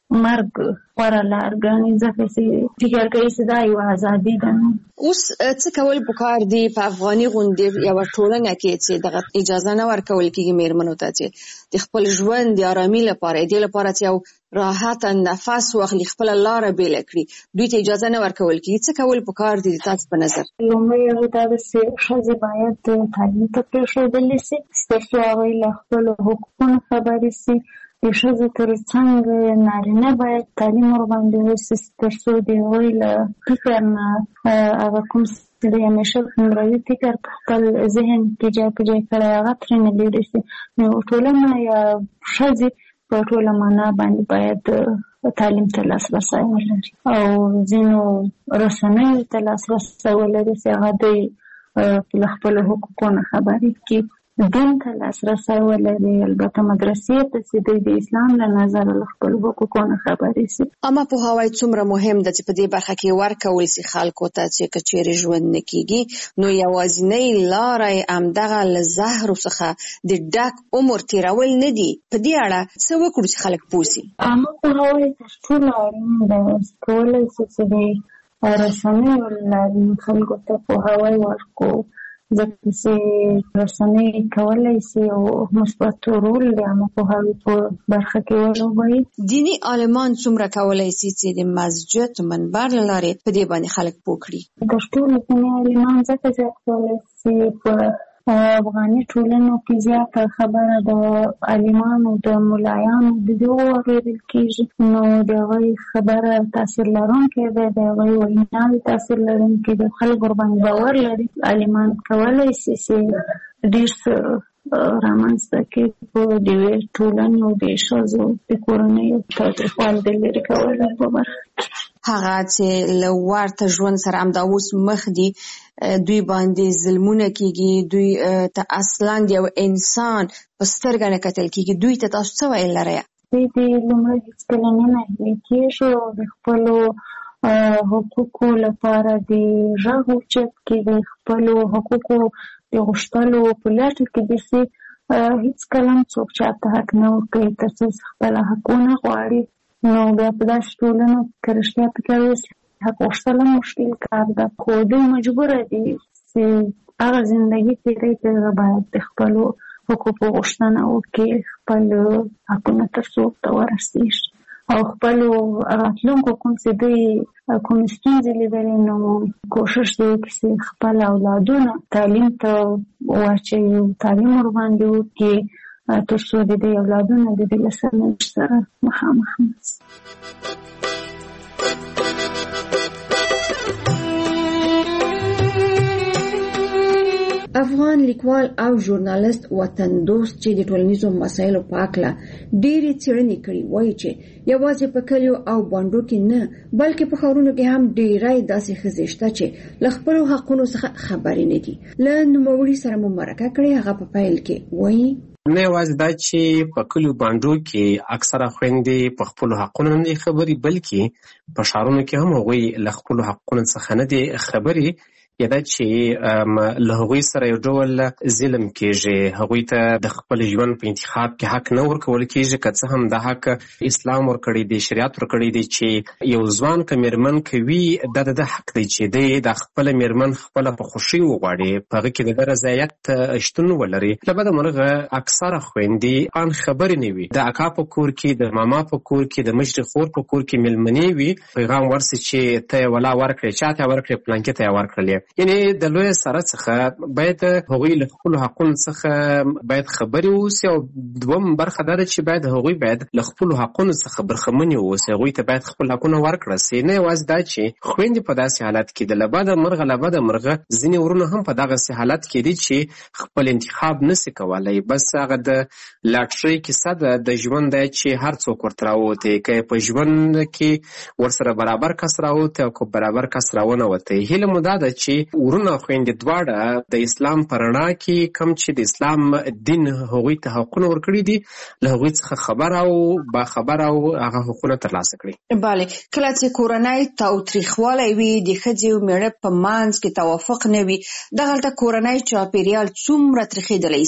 مرګ غوره لار ګڼي، ځکه چې فکر کوي چې دا یوه ازادي ده. اوس څه کول پکار دي په افغاني غونډې یوه ټولنه کې چې دغه اجازه نه ورکول کېږي مېرمنو ته چې د خپل ژوند د ارامۍ لپاره دې لپاره چې یو راحت نفس واخلي، خپله لاره بېله کړي، دوی ته اجازه نه ورکول کېږي. څه کول پکار دي تاسو په نظر؟ لومړی هغه دا ده چې ښځې باید تعلیم ته پرېښودلې شي تر څو هغوی له خپلو حقوقونو خبرې شي. د ښځو تر څنګ نارینه باید تعلیم ورباندې وشي تر څو د هغوی له فکر نه هغه کوم چې د همیشه عمروي فکر په خپل ذهن کې جای په جای کړی هغه ترېنه لرې شي. نو ټولنه یا ښځې په ټوله معنا باندې باید تعلیم ته لاسرسی ولري او ځینو رسنیو ته لاسرسی ولري چې هغه دوی له خپلو حقوقو نه خبرې کړي، دین ته لاسرسی ولري، البته مدرسې ته چې دوی د اسلام له نظره له خپلو حقوقو نه خبرې شي. عامه پوهاوی څومره مهم ده چې په دې برخه کې ورکول شي خلکو ته چې که چیرې ژوند نه کېږي نو یوازینۍ لاره یې همدغه له زهرو څخه د ډک عمر تېرول نه دي. په دې اړه څه وکړو چې خلک پوه شي؟ عامه پوهاوی تر ټولو اړین ده. کولی شو چې د رسنیو له لارې خلکو ته پوهاوی ورکړو، ځکه چې رسنۍ کولی شي او مثبت رول د عامه پوهاوي په برخه کې ولوبوي. دیني عالمان څومره کولی شي چې د مسجد منبر له لارې په دې باندې خلک پوه کړي؟ تر ټولو دیني عالمان ځکه زیات کولی شي په افغاني ټولنو کې زیاته خبره د عالمانو د ملایانو د دغو اورېدل کېږي، نو د هغوی خبره تاثیر لرونکې ده، د هغوی ویناوې تاثیر لرونکې ده، خلک ورباندې باور لري. عالمان کولی شي چې ډېر څه رامنځته کړي په د یوې ټولنې او د ښځو د کورنیو تاوتریخوالي د لرې کولو په برخه کې. هغه چې له ورته ژوند سره همدا اوس مخ دي، دوی باندې ظلمونه کېږي، دوی ته اصلا د یو انسان په سترګه نه کتل کېږي، دوی ته تاسو څه ویل لرئ؟ دوی د لومړی هېڅکله نه ناهیلي کېږي او د خپلو حقوقو لپاره د غږ اوچت کړي، د خپلو حقوقو د غوښتلو په لټه کې دي چې هېڅکله هم څوک چاته حق نه ورکوي تر څو خپله حق ونه غواړي. نو بیا په داسې ټولنو که رښتیا پکې وشي حق غوښتل هم مشکل کار ده، خو دوی مجبوره دي چې هغه زندګي تېروي چې هغه باید د خپلو حقوقو غوښتنه وکړي، خپل حقونه تر څو ورته ورسېږي او خپلو راتلونکو کوم چې دوی کوم ستونزې لیدلې نو کوشش دی وکړي چې خپل اولادونه تعلیم ته واچوي، تعلیم ورباندې وکړي تر څو د دې اولادونه د دې له سرنوشت سره مخامخ نه شي. افغان لیکوال او ژورنالیست وطن دوست چې د ټولنیزو مسایلو په اړه ډېرې څېړنې کړي وایي چې یوازې په کلیو او بانډو کې نه بلکې په ښارونو کې هم ډېری داسې ښځې شته چې له خپلو حقونو څخه خبرې نه دي. له نوموړي سره مو مرکه کړې، هغه په پیل کې وایي نه یوازې دا چې په کلیو بانډو کې اکثره خویندې په خپلو حقونو نه دي خبرې، بلکې په ښارونو کې هم هغوی له خپلو حقونو څخه نه دي خبرې. یا دا چې له هغوی سره یو ډول ظلم کېږي، هغوی ته د خپل ژوند په انتخاب کې حق نه ورکول کېږي، که څه هم دا حق اسلام ورکړی دی، شریعت ورکړی دی چې یو ځوان که مېرمن کوي دا د ده حق دی چې دی د خپله مېرمن خپله په خوښۍ وغواړي، په هغه کې د ده رضایت شتون ولري. له بده مرغه اکثره خویندې ان خبرې نه وي، د اکا په کور کې، د ماما په کور کې، د مشرې خور په کور کې مېلمنې وي، پیغام ورسي چې ته یې ولا ورکړې، چا ته یې ورکړې، پلانکې ته یې ورکړلې. یعنې د لوی سره څخه باید هغوی له خپلو حقونو څخه باید خبرې ووسي، او دوم برخه دا ده چې باید هغوی باید له خپلو حقونو څخه برخمنې ووسي، هغوی ته باید خپل حقونه ورکړه سي. نه یوازې دا چې خویندې په داسې حالت کې د له بده مرغه له بده مرغه ځینې ورونه هم په دغسې حالت کې دي چې خپل انتخاب نسي کولی، بس هغه د لاټرۍ کیسه ده د ژوند دی چې هر څوک ورته راووتی، که په ژوند کې ورسره برابر کس راووتی او که برابر کس راونوتی. هیله مو دا ده چې ورونه خویندې دواړه د اسلام په رڼا کې کوم چې د اسلام دین هغوی ته حقونه ورکړي دي له هغوی څخه خبر او باخبر او هغه حقونه ترلاسه کړي. بله، کله چې کورنۍ تاوتریخوالی وي، د ښځې او مېړه په منځ کې توافق نه وي، دغلته کورنۍ چاپېریال څومره تریخېدلی سي؟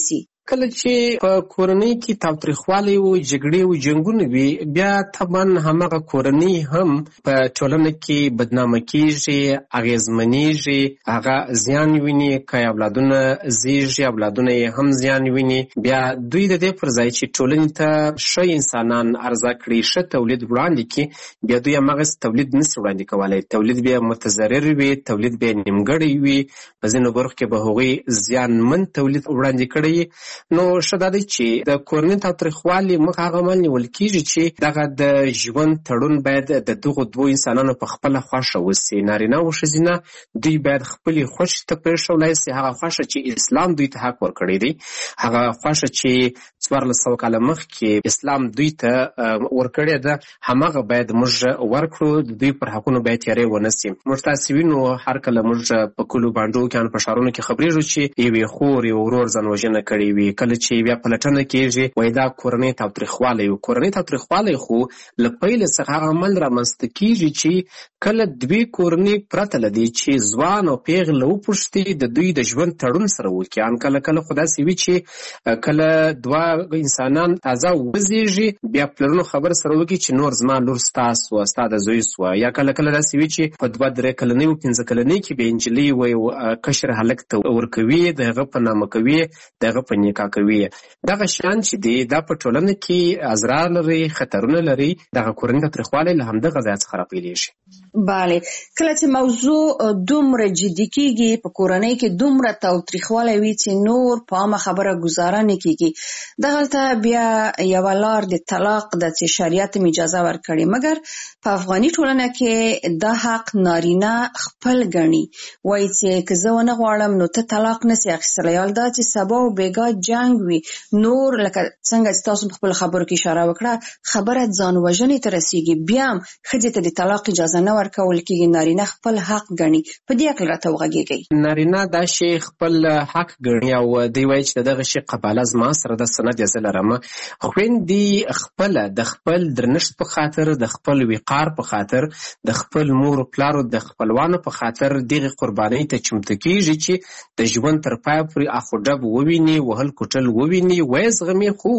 کله چې په کورنۍ کې تاوتریخوالی او جګړې او جنګونه وي بیا طبعا همغه کورنۍ هم په ټولنه کې بدنامه کیږي، اغیزمنیږي، هغه زیان ویني. که اولادونه زیږي اولادونه یې هم زیان ویني. بیا دوی د دې پر ځای چې ټولنې ته ښه انسانان عرضه کړي، ښه تولید وړاندې کړي، بیا دوی همغسې تولید نشي وړاندې کولی. تولید بیا متضرر وي، تولید بیا نیمګړی وي، په ځینو برخو کې به هغوی زیانمن تولید وړاندې کړی. نو ښه دا دی چې د کورنۍ تاوتریخوالي مخ هغه عمل نیول کېږي چې دغه د ژوند تړون باید د دغو دوو انسانانو په خپله خوښه وسي. نارینه او ښځینه دوی باید خپلې خوښې ته پرېښولی سي. هغه خوښه چې اسلام دوی ته حق ورکړی دی، هغه خوښه چې څوارلس سوه کاله مخکې اسلام دوی ته ورکړې ده، همغه باید موږ ورکړو. د دوی پر حقونو باید تیاری ونه سي. موږ تاسې وینو هر کله موږ په کلو بانډو کې په ښارونو کې خبرېږو چې یوې خور یو ورور ځانوژنه کړې وي. کله چې بیا پلټنه کېږي وایي دا کورنۍ تاوتریخوالی و. کورنۍ تاوتریخوالی خو له پیله څخه هغه عمل رامنځته کېږي چې کله دوی کورنۍ پرته له دې چې ځوان او پیغله وپوښتي د دوی د ژوند تړون سره وکړي. ان کله کله خو داسې وي چې کله دوه انسانان تازه وزېږي بیا پلرونو خبر سره وکړي چې نور زما لور ستا سوه، ستا د زوی سوه. یا کله کله داسې وي چې په دوه درې کلنۍ و پنځه کلنۍ کې بیا نجلۍ وایي کشر هلک ته ورکوي، د هغه په نامه کوي، د هغه په نکاح کوي. دغه شیان چې دي دا په ټولنه کې اضرار لري، خطرونه لري. دغه کورنۍ تاوتریخوالی له همدغه ځایه څخه راپیلېږي. بله، کله چې موضوع دومره جدي کېږي، په کورنۍ کې دومره تاوتریخوالی وي چې نور په عامه خبره ګزاره نه کېږي، دغلته بیا یوه لار د طلاق ده چې شریعت هم اجازه ورکړې. مګر په افغاني ټولنه کې دا حق نارینه خپل ګڼي، وایي چې که زه ونه غواړم نو ته طلاق نسي اخیستلی. حال دا چې سبا و بېګا جنګ وي، نور لکه څنګه چې تاسو په خپلو خبرو کې اشاره وکړه، خبره ځان وژنې ته رسېږي، بیا هم ښځې ته د طلاق اجازه نه ورکول کېږي. نارینه خپل حق ګڼي. په دې هکله راته وغږېږئ. نارینه دا شی خپل حق ګڼي او دوی وایي چې د دغه شي قباله زما سره د سند یې زه لرم. خویندې خپله د خپل درنښت په خاطر، د خپل وقار په خاطر، د خپل مور و پلارو د خپلوانو په خاطر دغې قربانۍ ته چمتو کېږي چې د ژوند تر پایه پورې اخ و ډب وویني، وهل کوټل وویني، ویې زغمي، خو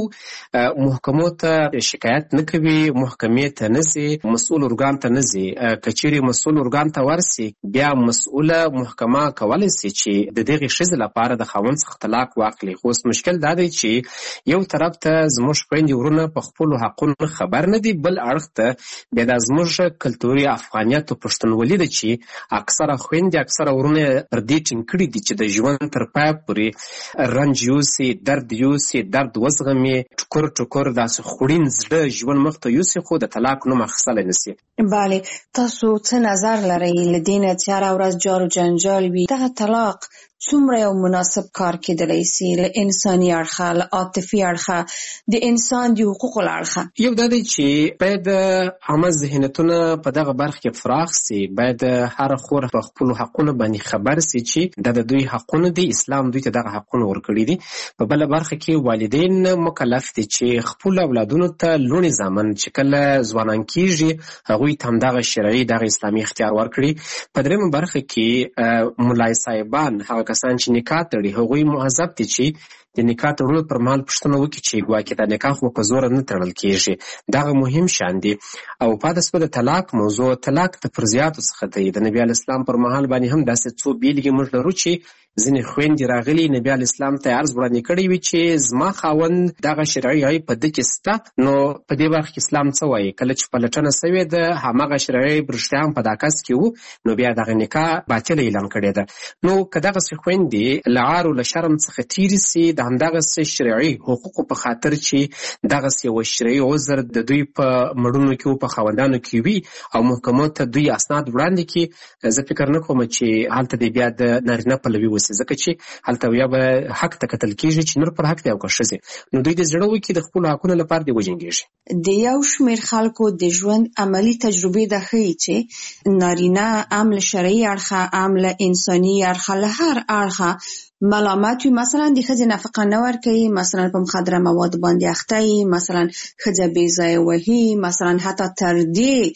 محکمو ته شکایت نه کوي، محکمې ته نه ځي، مسؤل ارګان ته نه ځي. که چیرې مسؤل ارګان ته ورسي بیا مسؤله محکمه کولی سي چې د دغې ښځې لپاره د خاوند څخه طلاق واخلي. خو اوس مشکل دا دی چې یو طرف ته زموږ خویندې ورونه په خپلو حقونو خبر نه دي، بل اړخ ته بیا دا زموږ کلتوري افغانیت او پښتونولي ده چې اکثره خویندې اکثره ورونه پر دې ټینګ کړي دي چې د ژوند تر پایه پورې رنج یوسي، درد یوسي، درد وزغمي، ټکور ټکور داسې خوړین زړه ژوند مخ ته یوسي، خو د طلاق نوم اخیستلی نه سي. بله، تاسو څه نظر لرئ له دې نه چې هره ورځ جار و جنجال وي؟ دغه طلاق څومره یو مناسب کار کېدلی سي له انساني اړخه، له عاطفي اړخه، د انسان د حقوقو له اړخه؟ یو دا دی چې باید عامه ذهنیتونه په دغه برخه کې فراخ سي. باید هر خور په خپلو حقونو باندې خبر سي چې دا د دوی حقونه دي، اسلام دوی ته دغه حقونه ورکړي دي. په بله برخه کې والدین مکلف دي چې خپلو اولادونو ته لوڼې زامن چې کله ځوانان کېږي هغوی ته همدغه شرعي دغه اسلامي اختیار ورکړي. په درېیمه برخه کې ملای صاحبان، هغه کسان چې نکاح تړي، هغوی مهذب دي چې د نکاح تړلو پر مهال پوښتنه وکړي چې ګواکې دا نکاح خو په زوره نه تړل کېږي. دغه مهم شیان دي. او پاتې شوه د طلاق موضوع. طلاق د فرضیاتو څخه دی. د نبي علیه السلام پر مهال باندې هم داسې څو بېلګې موږ لرو چې ځینې خویندې راغلي نبي علیه السلام ته عرض وړاندې کړی وي چې زما خاوند دغه شرعي عیب په ده کې شته. نو په دې برخه کې اسلام څه وایي؟ کله چې پلټنه سوې ده همغه شرعي عیب رښتیا هم په دا کس کې و، نو بیا دغه نکاح باطله اعلان کړې ده. نو که دغسې خویندې له عار او له شرم څخه تېرې سي د همدغسې شرعي حقوقو په خاطر چې دغسې یو شرعي عذر د دوی په مړونو کې و، په خاوندانو کې وي او محکمو ته دوی اسناد وړاندې کړي، زه فکر نه کوم چې هلته دې بیا د نارینه پلوي وسي، ځکه چې هلته یا به حق ته کتل کېږي چې نور پر حق دی او که ښځې، نو دوی د زړه وکړي د خپلو حقونو لپاره دې وجنګېږي. د یو شمېر خلکو د ژوند عملي تجربې دا ښیي چې نارینه هم له شرعي اړخه هم له انساني اړخه له هر اړخه ملامت وي. مثلا د ښځې نفقه نه ورکوي، مثلا په مخدره مواد باندې اخته وي، مثلا ښځه بې ځایه وهي، مثلا حتی تر دې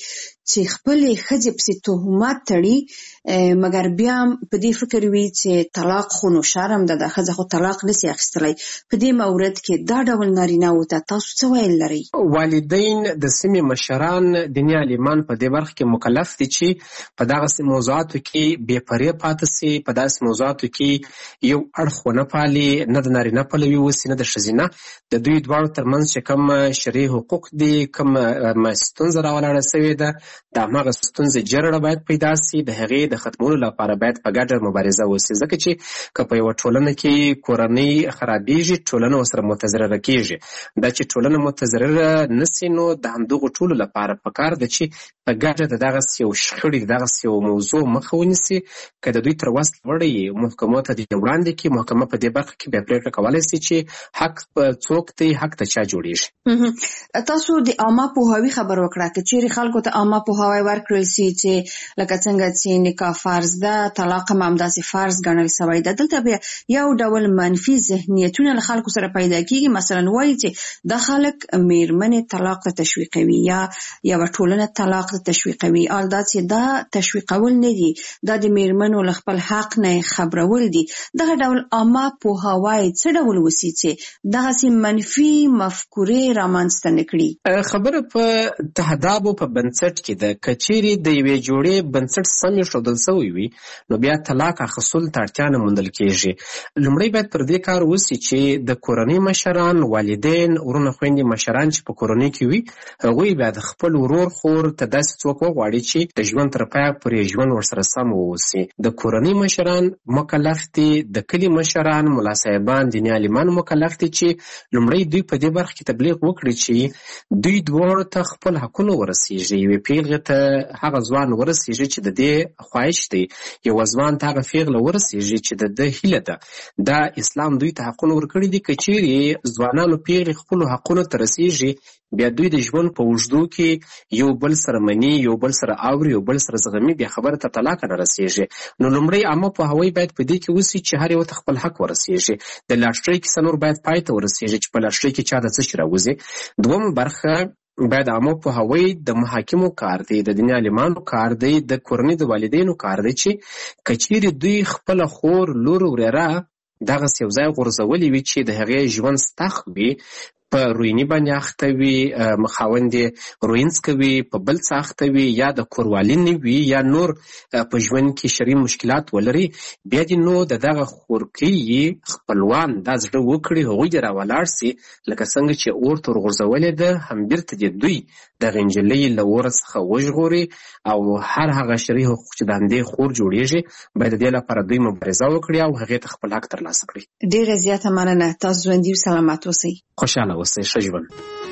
چې خپلې ښځې پسې تهمت تړي مګر بیا په دې فکر وي چې طلاق خو نو شرم ده د ښځه خو طلاق نشي اخیستلی. په دې مورد کې دا ډول نارینه‌وو ته تاسو څه ویل لرئ؟ والدین د سیمې مشران دیني عالمان په دې برخه کې مکلف دي چې په دغسې موضوعاتو کې بې پرې پاتې سي، په داسې موضوعاتو کې یو اړخ ونه پالي، نه د نارینه پلوي وسي نه د ښځینه. د دوی دواړو ترمنځ چې کوم شرعي حقوق دي، کوم ستونزه راولاړه سوې ده، د هماغه ستونزې جرړه باید پیدا سي، د هغې د ختمولو لپاره باید په ګډه مبارزه وسي. ځکه چې که په یوه ټولنه کې کورنۍ خرابېږي، ټولنه ورسره متضرره کېږي. دا چې ټولنه متضرره نسي نو د همدغو ټولو لپاره پکار ده چې په ګډه د دغسې یو شخړې د دغسې یو موضوع مخه ونیسي. که د دوی تر وس لوړی محکمو ته دې وړاندې کړي، محکمه په دې برخه کې بیا پرېکړه کولی سي چې حق څوک دی، حق ته چا جوړېږي. تاسو د عامه پوهاوي خبر وکړه که چیرې خلکو ته عامه پوهاوی ورکړل سي چې لکه څنګه چې نکاح فرض ده، طلاق هم همداسې فرض ګڼل سوی ده، دلته بیا یو ډول منفي ذهنیتونه له خلکو سره پیدا کېږي. مثلا وایي چې دا خلک میرمنې طلاق ته تشویقوي یا یوه ټولنه طلاق ته تشویقوي. حال دا چې دا تشویقول نه دي، دا د میرمنو له خپل حق نه خبرول دي. دغه ډول عامه پوهاوی څه ډول وسي چې دغسې منفي مفکورې رامنځته نه کړي؟ خبره په تهدابو په بنسټ کې ده. که چیرې د یوې جوړې بنسټ سم ایښودل سوی وي نو بیا طلاق اخیستلو ته اړتیا نه موندل کېږي. لومړی باید پر دې کار وسي چې د کورنۍ مشران، والدین، ورونه خویندې مشران چې په کورنۍ کې وي، هغوی بیا د خپل ورور خور ته داسې څوک وغواړي چې د ژوند تر پایه پورې ژوند ورسره سم واوسي. د کورنۍ مشران مکلف دي، د کلي مشران، ملا صاحبان، دیني عالمان مکلف دي چې لومړی دوی په دې برخه کې تبلیغ وکړي چې دوی دواړو ته خپل حقونه ورسیږي. یوې پیغلې ته هغه ځوان ورسیږي چې د دې خواهش دی، یوه ځوان ته هغه پیغله ورسیږي چې د ده هیله ده. دا اسلام دوی ته حقونه ورکړي دي. که چیرې ځوانانو پیغلې خپلو حقونو ته رسیږي، بیا دوی د ژوند په اوږدو کې یو بل سره مني، یو بل سره اوري، یو بل سره زغمي، بیا خبره ته طلاق نه رسیږي. نو لومړی عامه پوهاوی باید په دې کې وسي چې هر یو ته خپل حق ورسیږي. د لاټرۍ کیسه نور باید پای ته ورسیږي چې په لاټرۍ کې چا د څه شي راوځي. دویمه برخه باید عامه پوهاوی د محاکمو کار دی، د دیني عالمانو کار دی، د کورنۍ د والدینو کار دی چې که چیرې دوی خپله خور، لور، ورېره دغسې یو ځای غورځولي وي چې د هغې ژوند ستخ وي، په رویني باندې اخته وي، خاوند یې روینځ کوي، په بل څه اخته وي، یا د کوروالي نه وي، یا نور په ژوند کې شرعي مشکلات ولري، بیا دې نو د دغه خورکۍ خپلوان دا زړه وکړي، هغوی دې راولاړ سي لکه څنګه چې اور ته ورغورځولې ده، هم بیرته دې دوی دغه نجلۍ له اوره څخه وژغوري او هر هغه شرعي حقوق چې د همدې خور جوړېږي باید د دې لپاره دوی مبارزه وکړي او هغې ته خپل حق ترلاسه کړي. ډېره زیاته مننه. تاسو ژوندي او سلامت اوسئ. خوشحاله اوسئ. ښه ژوند.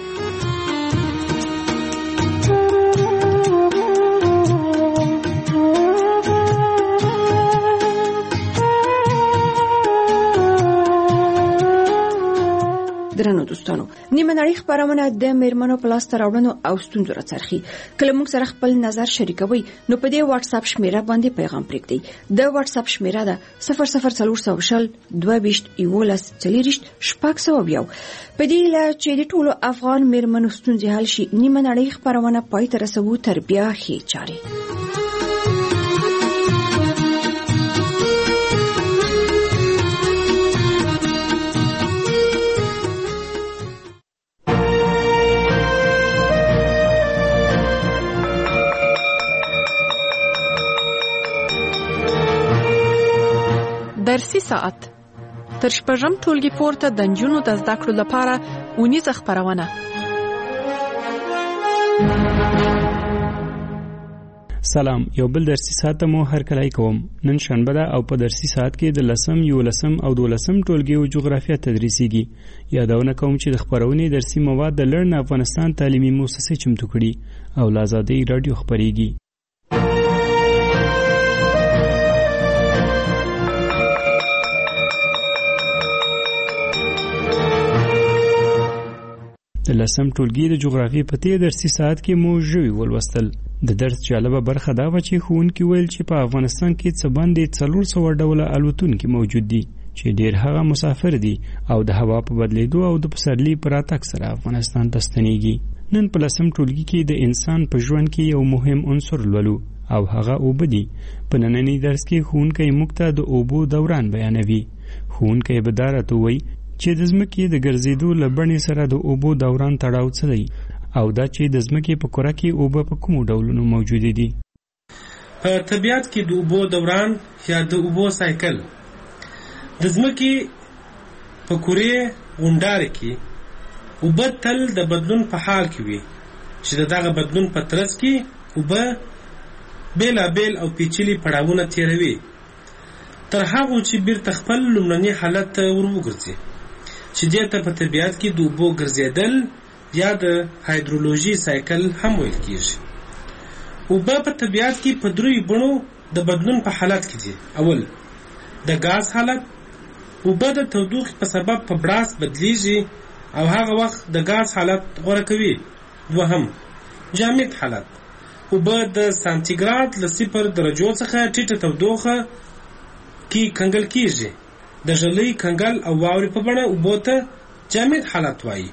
درنو دوستانو، نیمه نړۍ خپرونه د میرمنو په لاسته راوړنو او ستونزو راڅرخي. کله موږ سره خپل نظر شریکوي نو په دې واتس اپ شمیره باندې پیغام پرېږدئ. د واتس اپ شمیره ده صفر صفر څلور سوه شل دوه ویشت یولس څلېرویشت شپږ سوه یو. په دې هیله چې د ټولو افغان میرمنو ستونزې حل شي، نیمه نړۍ خپرونه پای ته رسوو تر بیا ښې چارې. درسي ساعت تر شپږم ټولګي پورته د نجونو د زده کړو لپاره اونیزه خپرونه. سلام، یو بل درسي ساعت مو هرکلی کوم. نن شنبه ده او په درسي ساعت کې د لسم، یولسم او دولسم ټولګي او جغرافیه تدریسیږي. یادونه کوم چې د خپرونې درسي مواد د لرن افغانستان تعلیمي مؤسسې چمتو کړي او له آزادۍ رادیو خپرېږي. د لسم ټولګي د جغرافیې په تیر درسي ساعت کې مو ژوي ولوستل. د درس جالبه برخه دا وه چې ښوونکي ویل چې په افغانستان کې څه باندې څلور سوه ډوله الوتونکي موجود دي چې ډیر هغه مسافر دي او د هوا په بدلیدو او د پسرلي په راتګ سره افغانستان ته ستنېږي. نن په لسم ټولګي کې د انسان په ژوند کې یو مهم عنصر لولو او هغه اوبه دي. په ننني درس کې ښوونکی موږ ته د اوبو دوران بیانوي. ښوونکی به دا راته وایي چې د ځمکې د ګرځېدو له بڼې سره د اوبو دوران تړاو څه دی او دا چې د ځمکې په کره کې اوبه په کومو ډولونو موجودې دي. په طبیعت کې د اوبو دوران یا د اوبو سایکل د ځمکې په کورې غونډارې کې اوبه تل د بدلون په حال کې وي چې د دغه بدلون په ترڅ کې اوبه بېلابېل او پیچلي پړاوونه تېروي تر هغو چې بیرته خپل لومړني حالت ته ور وګرځي چې دې ته په طبیعت کې د اوبو ګرځېدل یا د هایدرولوژي سایکل هم ویل کېږي. اوبه په طبیعت کې په دریو بڼو د بدلون په حالت کې دي. اول د ګاز حالت، اوبه د تودوخې په سبب په براس بدلیږي او هغه وخت د ګاز حالت غوره کوي. دوهم جامد حالت، اوبه د سانتیګراد له صفر درجو څخه ټیټه تودوخه کې کنګل کېږي. د ژلۍ کنګل او واورې په بڼه اوبو ته جامد حالت وایي.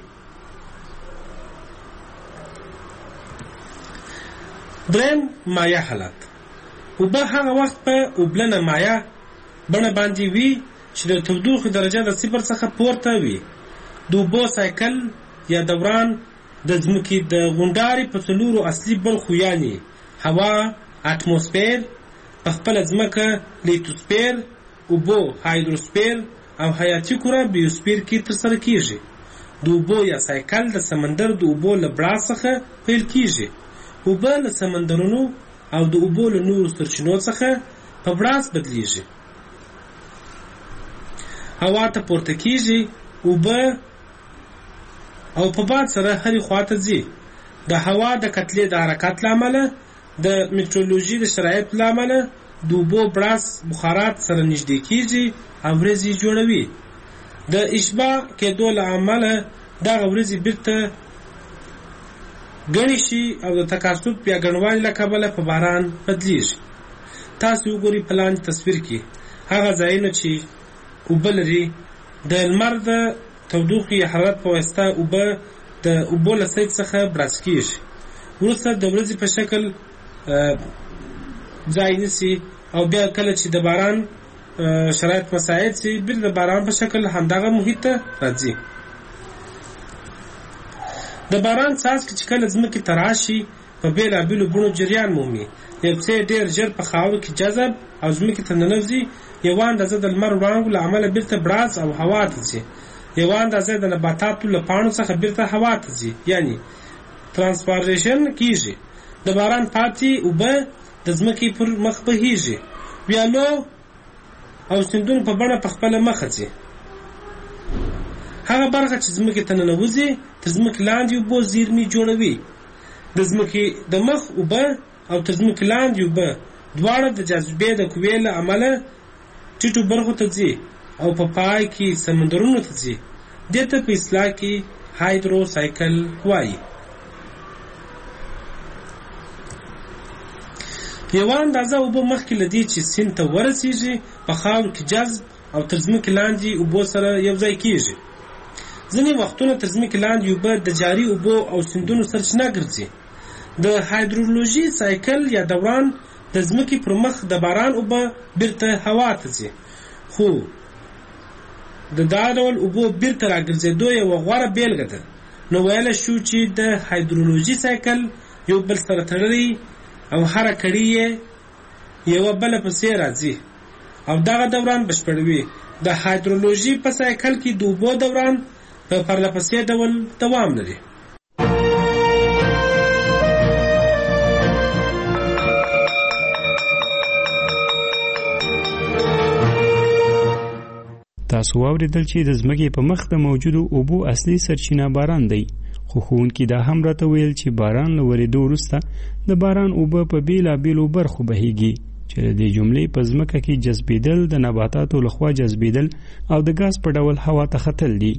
دریم مایع حالت، اوبه هغه وخت په اوبلنه مایع بڼه باندې وي چې د تودوخې درجه د صفر څخه پورته وي. د اوبو سایکل یا دوران د ځمکې د غونډارې په څلورو اصلي برخو یعنې هوا، اتموسفیر، په خپله ځمکه لیتوسفیر، اوبو هایدروسفیر او حیاتي کره بیوسفیر کې ترسره کېږي. د اوبو یا سایکل د سمندر د اوبو له براس څخه پیل کېږي. اوبه له سمندرونو او د اوبو له نورو سرچینو څخه په براس بدلیږي، هوا ته پورته کېږي، اوبه او په باد سره هرې خواته ځي. د هوا د کتلې د حرکت له امله، د میټرولوژي د شرایطو له امله د اوبو براس بخارات سره نږدې کېږي او ورېځې جوړوي. د اشباع کېدو له امله دغه ورېځې بیرته ګڼې شي او د تکاثف یا ګڼوالي له کبله په باران بدلیږي. تاسو وګورئ په لاندې تصویر کې هغه ځایونه چې اوبه لري. د لمر د تودوخې یا حرارت په واسطه اوبه د اوبو له سیب څخه براس کېږي، وروسته د ورځې په شکل ځای نیسي او بیا کله چې د باران شرایط مساعد شي بیا د باران په شکل همدغه محیط ته راځي. د باران څاڅکي چې کله ځمکې ته راشي په بېلابېلو بڼو جریان مومي. یو څه ډېر ژر په خاورو کې جذب او ځمکې ته ننوځي. یوه اندازه د لمر وړانګو له امله بیرته براس او هوا ته ځي. یوه اندازه د نباتاتو له پاڼو څخه بیرته هوا ته ځي، یعنی ترانسپارېشن کېږي. د باران پاتې اوبه د ځمکې پر مخ بهیږي، ویالو او سیندونو په بڼه په خپله مخه ځي. هغه برخه چې ځمکې ته ننوځي تر ځمکې لاندې اوبو زیرمې جوړوي. د ځمکې د مخ اوبه او تر ځمکې لاندې اوبه دواړه د جاذبې د قوې له امله ټیټو برخو ته ځي او په پا پای کې سمندرونو ته ځي. دې ته په اصطلاح کې هایدرو سایکل وایي. یوه اندازه اوبه مخکې له دې چې سیند ته ورسیږي په خاورو کې جذب او تر ځمکې لاندې اوبو سره یو ځای کېږي. ځینې وختونه تر ځمکې لاندې اوبه د جاري اوبو او سیندونو سرچینه ګرځي. د هایدرولوژي سایکل یا دوران د ځمکې پر مخ د باران اوبه بیرته هوا ته ځي، خو د دا ډول اوبو بیرته راګرځېدو یوه غوره بېلګه ده. نو ویلی شو چې د هایدرولوژي سایکل یو بل سره تړلی او هره کړۍ یې یوه بله پسې راځي او دغه دوران بشپړوي. د هایدرولوژي په سایکل کې د اوبو دوران په پرله پسې ډول دوام لري. تاسو واورېدل چې د ځمکې په مخ د موجودو اوبو اصلي سرچینه باران دی، خو ښوونکي دا هم راته ویل چې باران له ورېدو وروسته د باران اوبه په بېلابېلو برخو بهیږي چې د دې جملې په ځمکه کې جذبېدل، د نباتاتو لخوا جذبېدل او د ګاز په ډول هوا ته ختل دي.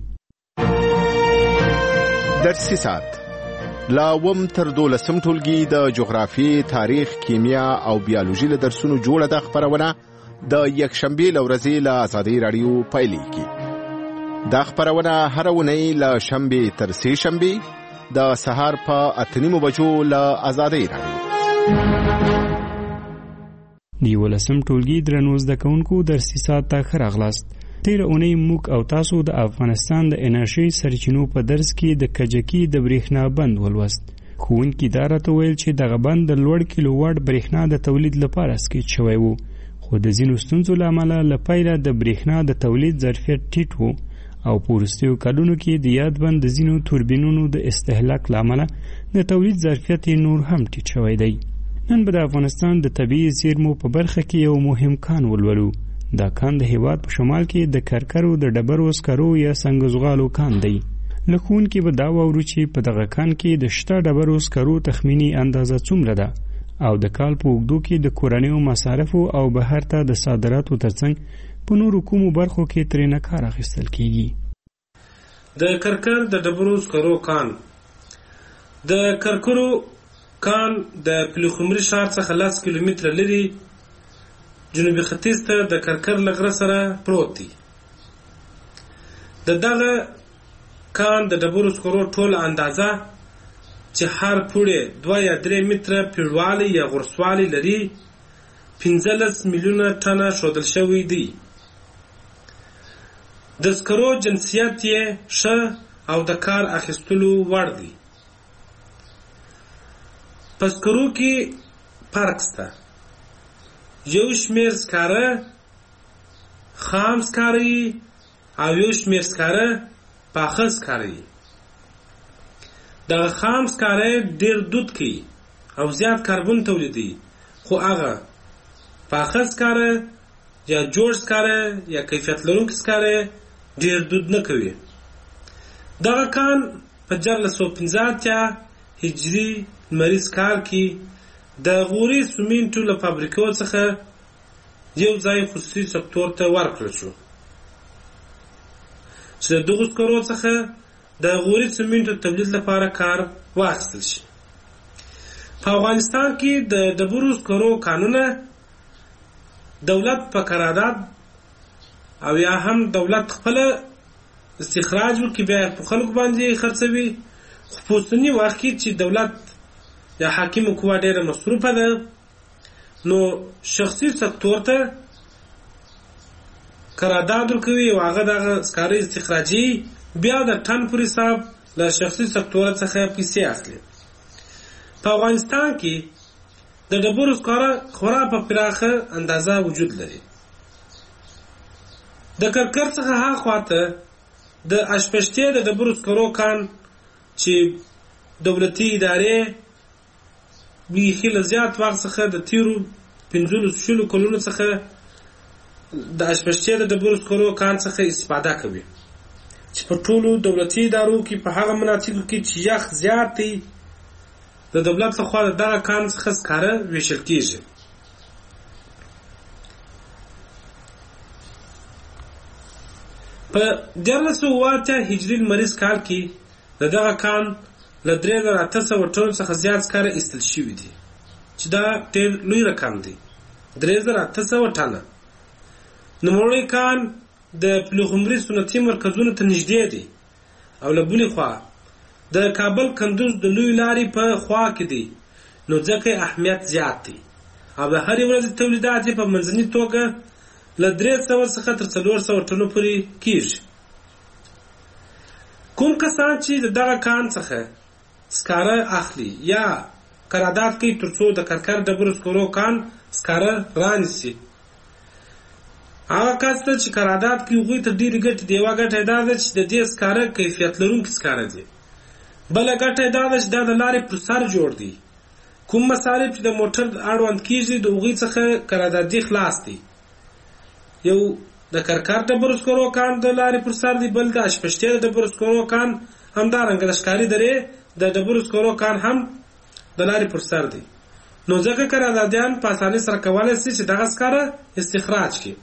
درسي ساعت لا وم تر دولسم ټولګي د جغرافیې، تاریخ، کیمیا او بیولوژي له درسونو جوړه ده خپرونه د یکشنبې له ورځې له ازادۍ راډیو پیلېږي. دا خپرونه هره اونۍ له شنبې تر سې شنبې د سهار په اتنیمو بجو له آزادۍ راډیو. د یولسم ټولګي درنو زده کوونکو درسي ساعت ته ښه راغلاست. تېره اونۍ موږ او تاسو د افغانستان د انرژۍ سرچینو په درس کې د کجکي د برېښنا بند ولوست. ښوونکي دا راته ویل چې دغه بند د لوړ کیلو واټ برېښنا د تولید لپاره سکیچ شوی و، خو د ځینو ستونزو له امله له پیله د برېښنا د تولید ظرفیت ټیټ و او په وروستیو کلونو کې د یاد بند د ځینو توربینونو د استهلاک له امله د تولید ظرفیت نور هم ټیټ شوی دی. نن به د افغانستان د طبیعي زیرمو په برخه کې یو مهم کان ولولو. دا کان د هیواد په شمال کې د کرکرو د ډبرو سکرو یا سنگزغالو کان دی. له ښوونکي به دا واورو چې په دغه کان کې د شته ډبرو سکرو تخمینی اندازه څومره ده او د کال په اوږدو کې د کورنیو مصارفو او بهر ته د صادراتو ترڅنګ په نورو کومو برخو کې ترېنه کار اخیستل کیږي. د کرکر د ډبرو سکرو کان د کرکرو کان د پلخمري ښار څخه لس کیلومتره لري جنوبي ختیځ ته د کرکر له غره سره پروت دی. د دغه کان د ډبرو سکرو ټوله اندازه چې هر پوړی دوه یا درې متره پیړوالی یا غرسوالی لري پنځلس میلیونه ټنه ښودل شوی دی. د سکرو جنسیت یې ښه او د کار اخیستلو وړ دی. په سکرو کې فرق شته. یو شمېر سکاره خام سکاره او یو شمېر سکاره پاخه سکاره. دغه خام سکاره ډېر دود کوي او زیات کاربن تولیدوي، خو هغه پاخه سکاره یا جوړ سکاره یا کیفیت لرونکي سکاره ډېر دود نه کوي. دغه کان په دیارلس سوه پنځه اتیا هجري لمریز کال کې د غوري سمنټو له فابریکو څخه یو ځای خصوصي سکتور ته ورکړل شو چې د دغو سکرو څخه د غوري سمنټو تولید لپاره کار واخیستل شي. په افغانستان کې د ډبرو سکرو کانونه دولت په قرارداد او یا هم دولت خپل استخراج وکړي بیا په خلکو باندې خرڅوي، خو په اوسني وخت کې چې دولت یا حاکمه قوه ډېره مصروفه ده نو شخصي سکتور ته قرارداد ورکوي او هغه دغه سکاره استخراجي بیا د ټن پر حساب له شخصي سکتور څخه پیسې اخلي. په افغانستان کې د ډبرو سکاره خورا په پراخه اندازه وجود لري. د کرکر څخه هاخوا ته د اشپشتې د ډبرو سکرو کان چې دولتي ادارې بیخي له زیات وخت څخه د تیرو پنځلسو شلو کلونو څخه د اشپشتې د ډبرو سکرو کان څخه استفاده کوي چې په ټولو دولتي ادارو کې په هغه مناطقو کې چې یخ زیات دی د دولت لخوا د دغه کان څخه سکاره ویشل کېږي. په دیارلس سوه اوه اتیا هجري لمریز کال کې د دغه کان له درې زره اته سوه ټنو څخه زیات سکاره ایستل شوي دي چې دا ډېر لوی رقم دی، درې زره اته سوه ټنه. نوموړی کان د پلخمري صنعتي مرکزونو ته نږدې دی او له بلې خوا د کابل کندوز د لوی لارې په خوا کې دی، نو ځکه اهمیت زیات دی او د هرې ورځې تولیدات په منځني توګه له درې سوه څخه تر څلور سوه ټنو پورې کېږي. کوم کسان چې د دغه کان څخه سکاره اخلي یا قرارداد کوي ترڅو د کرکر ډبرو سکرو کان سکاره رانیسي، هغه کس ته چې قرارداد کوي هغوی ته ډېرې ګټې دي. یوه ګټه یې دا ده چې د دې سکاره کیفیت لرونکي سکاره دي. بله ګټه یې دا ده چې دا د لارې پر سر جوړ دي. کوم مصارف چې د موټر اړوند کېږي د هغوی څخه قراردادي خلاص دي. یو د کرکر ډبرو سکرو کان د لارې پر سر دی، بل د اشپشتې د ډبرو سکرو کان همدارنګه د ښکاري درې د ډبرو سکرو کان هم د لارې پر سر دی. نو ځکه قراردادیان په اسانۍ سره کولی شي چې دغه سکاره استخراج کړي.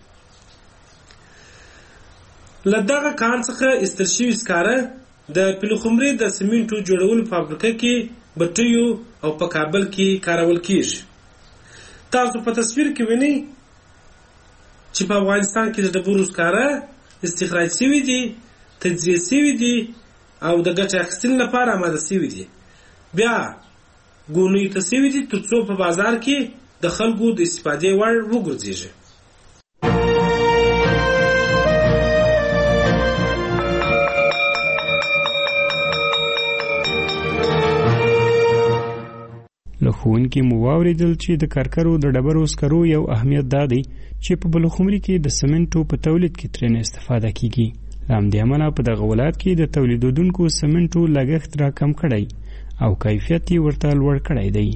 له دغه کان څخه ایستل شوي سکاره د پلخمري د سمنټو جوړولو فابریکه کې بټیو او په کابل کې کارول کېږي. تاسو په تصویر کې وینئ چې په افغانستان کې د ډبرو سکاره استخراج شوي دي، تجزیه شوي دي او د ګټې اخیستنې لپاره آماده سوي دي. بیا ګونیو ته سوي دي تر څو په بازار کې د خلکو د استفادې وړ وګرځېږي. له ښوونکي مو واورېدل چې د کرکرو د ډبرو سکرو یو اهمیت دا دی چې په بلخمري کې د سمنټو په تولید کې ترېنه استفاده کیږي. له همدې امله په دغه ولایت کې د تولیدونکو سمنټو لګښت راکم کړی او کیفیت یې ورته لوړ کړی دی.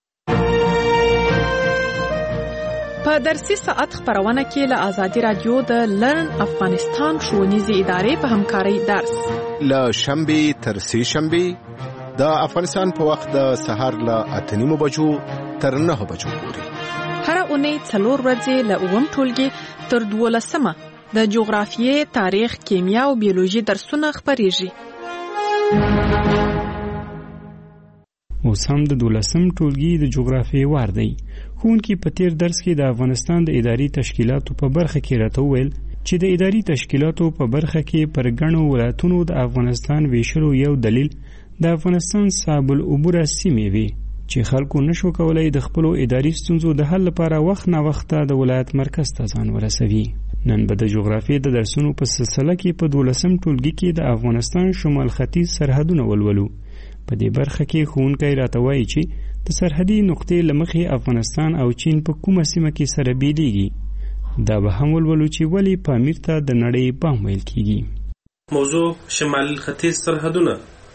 په درسي ساعت خبرونه کې له ازادي رادیو د لرن افغانستان ښوونیزې ادارې په همکارۍ درس له شنبې تر سې شنبې د افغانستان په وخت د سهار له اته نیمو بجو تر نهه بجو پورې هر اونۍ څلور ورځې له اووم ټولګي تر دولسمه د جغرافیې، تاریخ، کیمیا او بیولوژي درسونه خپریږي. اوس هم د دولسم ټولګي د جغرافیې وار دی. ښوونکي په تیر درس کې د افغانستان د اداري تشکیلاتو په برخه کې راته وویل چې د اداري تشکیلاتو په برخه کې پر ګڼو ولایتونو د افغانستان ویشلو یو دلیل د افغانستان صعب العبوره سیمې وي چې خلکو نشو کولای د خپلو اداري ستونزو د حل لپاره وخت نه وخته د ولایت مرکز ته ځان ورسوي. نن به د جغرافیې د درسونو په سلسله کې په دولسم ټولګي کې د افغانستان شمال ختیځ سرحدونه ولولو. په دې برخه کې ښوونکی راته وایي چې د سرحدي نقطې له مخې افغانستان او چین په کومه سیمه کې سره بیلیږي. دا به هم ولولو چې ولې پامیر ته د نړۍ بام ویل کیږي. موضوع شمال ختیځ سرحدونه.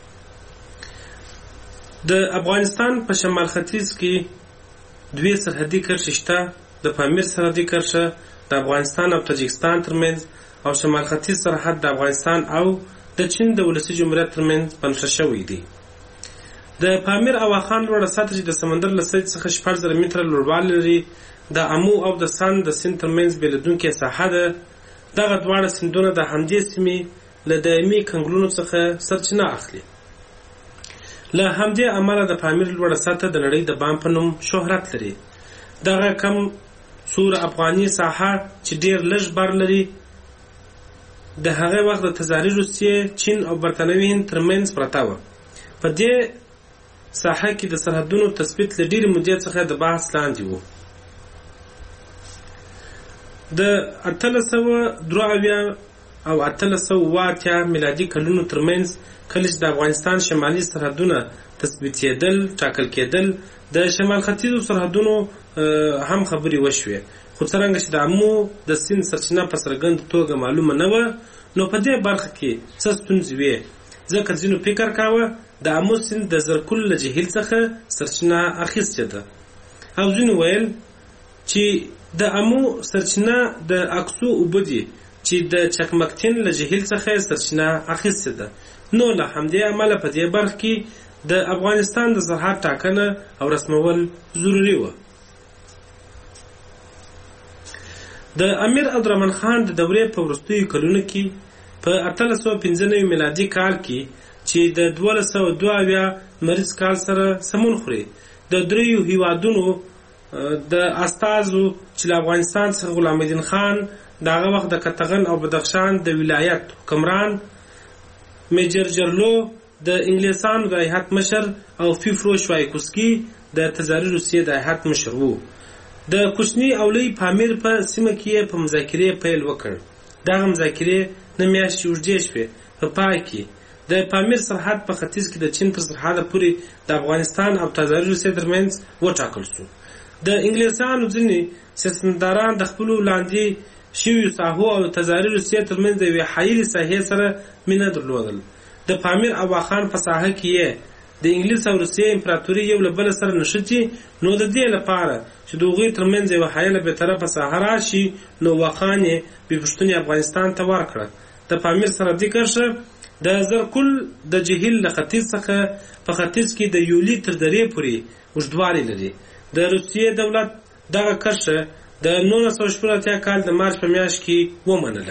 د افغانستان په شمال ختیځ کې دوی سرحدي کرښې شته. د پامیر سرحدي کرښه د افغانستان او تاجکستان ترمنځ او شمال ختیځ سرحد د افغانستان او د چین د ولسي جمهوریت ترمنځ بنسټ شوی دی. د پامیر اواخان لوړه سطح چې د سمندر له سطحې څخه شپږ زره متره لوړوالی لري د امو او د سند د سیند ترمنځ بېلېدونکې ساحه ده. دغه دواړه سیندونه د همدې سیمې له دایمي کنګلونو څخه سرچینه اخلي. له همدې امله د پامیر لوړه سطح د نړۍ د بام په نوم شهرت لري. دغه کم سوره افغاني ساحه چې ډېر لږ بر لري د هغه وخت د تزاري روسیې، چین او برتانوي هند ترمنځ پرته وه. په دې ساحه کې د سرحدونو تثبیت له ډېرې مودې څخه د بحث لاندې و. د اتلس سوه دوه اویا او اتلس سوه اوه اتیا میلادي کلونو ترمنځ کله چې د افغانستان شمالي سرحدونه تثبیتېدل ټاکل کېدل د شمال ختیځو سرحدونو هم خبرې وشوې. خو څرنګه چې د امو د سیند سرچینه په څرګنده توګه معلومه نه وه نو په دې برخه کې څه ستونزې وې. ځکه ځینو فکر کاوه د امو سیند د زرکل له جهیل څخه سرچینه اخیستې ده او ځینو ویل چې د امو سرچینه د اکسو اوبه دي چې د چکمکتین له جهیل څخه سرچینه اخیستې ده. نو له همدې امله په دې برخه کې د افغانستان د سرحد ټاکنه او رسمول ضروري وه. د امیر عبدالرحمن خان د دورې په وروستیو کلونو کې په اتلس سوه پنځه نوي میلادي کال کې چې د دولس سوه دوه اویا لمریز کال سره سمون خوري د دریو هیوادونو د استازو چې له افغانستان څخه غلام الدین خان د هغه وخت د کتغن او بدخشان د ولایت حکمران، میجر جرلو د انګلیسانو د هیات مشر او فیفرو شوایکوسکي د تزاري روسیې د هیات مشر وو. د کوچني او لوی پامیر په سیمه کې په مذاکرې پیل وکړ. دغه مذاکرې نه میاشتې اوږدې شوې. په پای کې د پامیر سرحد په ختیځ کې د چین تر سرحده پورې د افغانستان او تزاري روسیې ترمنځ وټاکل شو. د انګلیسانو ځینې سیاستمداران د خپلو لاندې شویو ساحو او تزاري روسیې ترمنځ د یوې حایلې ساحې سره مینه درلودل. د پامیر اواخان په ساحه کې یې د انګلیس او روسیې امپراتوري یو له بله سره نښتي. نو د دې لپاره چې د هغوی ترمنځ یوه حایله بېطرفه ساحه راشي نو واخان یې بې پوښتنې افغانستان ته ورکړه. د پامیر سرحدي کرښه د زرکل د جهیل له ختیځ څخه په ختیځ کې د یولي تر درې پورې اوږدوالی لري. د روسیې دولت دغه کرښه د نولس سوه شپږ اتیا کال د مارچ په میاشت کې ومنله.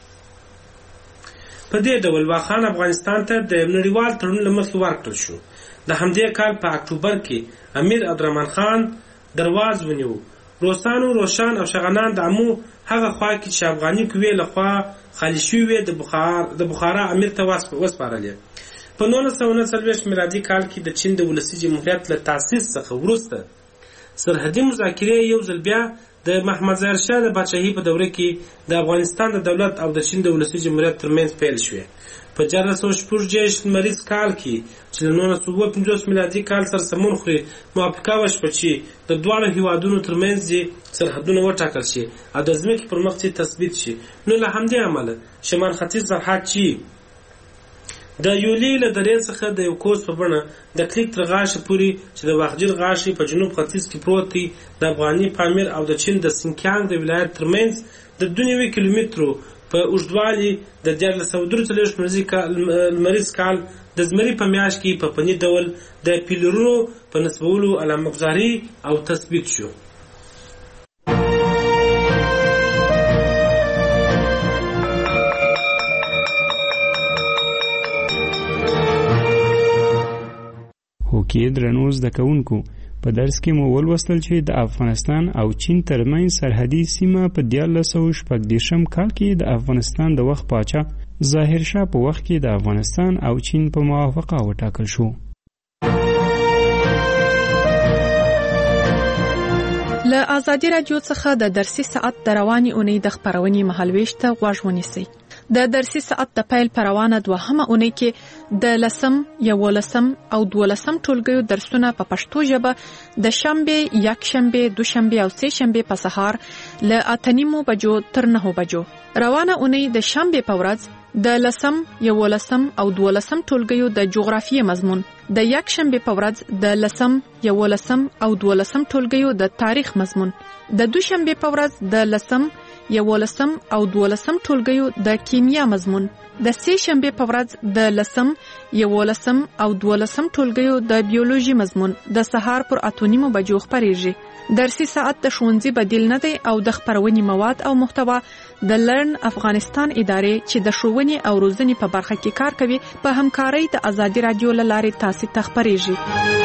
په دې ډول واخان افغانستان ته د نړیوال تړون له مخې ورکړل شو. د همدې کال په اکتوبر کې امیر عبدالرحمن خان درواز ونیو روسانو روشان او شغنان د عمو هغه خوا کې چې افغاني قوې لخوا خالي شوې د بخار د بخارا امیر ته وسپارلې. په نولس سوه نهه څلوېښت میلادي کال کې د چین د ولسي جمهوریت له تاسیس څخه وروسته سرحدي مذاکرې یو ځل بیا د محمد ظاهر شاه د پاچاهۍ په دوره کې د افغانستان د دولت او د چین د ولسي جمهوریت ترمنځ پیل شوې. په چهارلس سوه شپږ دېرش لمریز کال کې چې د نولس سوه اووه پنځوس میلادي کال سره سمون خوري موافقه وشوه چې د دواړو هیوادونو ترمنځ سرحدونه وټاکل شي او د ځمکې پر مخ تثبیت شي. نو له همدې امله شمال ختیځ سرحد چې د یولي له درې څخه د یو کوس په بڼه د کلیک تر غاښه پورې چې د واخجل غاښې په جنوب ختیځ کې پروت دی د افغاني پامیر او د چین د سینکیانګ د ولایت ترمنځ د دوه نوي کیلومترو په اوږدوالي د دیارلس سوه درې څلوېښت لمریز کال د زمري په میاشت کې په فني ډول د پیلرونو په نصبولو علامه‌ګذاري او تثبیت شو. هوکې درنو زده کوونکو په درس کې مو ولوستل چې د افغانستان او چین ترمنځ سرحدي سیمه په دیارلس سوه شپږ دېرشم کال کې د افغانستان د وخت پاچا ظاهر شاه په وخت کې د افغانستان او چین په موافقه وټاکل شو. له ازادي راډیو څخه د درسي ساعت د رواني اونۍ د خپرونې مهالويش ته غوږ ونیسئ. د درسي ساعت د پیل پروانه دوهمه اونۍ کې د لسم، یولسم او دولسم ټولګیو درسونه په پښتو ژبه د شنبه، یکشنبه، دوشنبه او سه شنبه په سهار له اته نیمو بجو تر نهو بجو. روانه اونۍ د شنبه په ورځ د لسم، یولسم او دولسم ټولګیو د جغرافیې مضمون، د یکشنبه په ورځ د لسم، یولسم او دولسم ټولګیو د تاریخ مضمون، د دوشنبه په ورځ د لسم، یولسم او دولسم ټولګیو د کیمیا مضمون، د سه شنبه په ورځ د لسم، یولسم او دولسم ټولګیو د بیولوژي مضمون د سهار پر اته نیمو بجو خپریږي. درسي ساعت د ښوونځي بدیل نه دی او د خپرونې مواد او محتوا د لرن افغانستان ادارې چې د ښوونې او روزنې په برخه کې کار کوي په همکارۍ د ازادي راډیو له لارې تاسو ته خپریږي.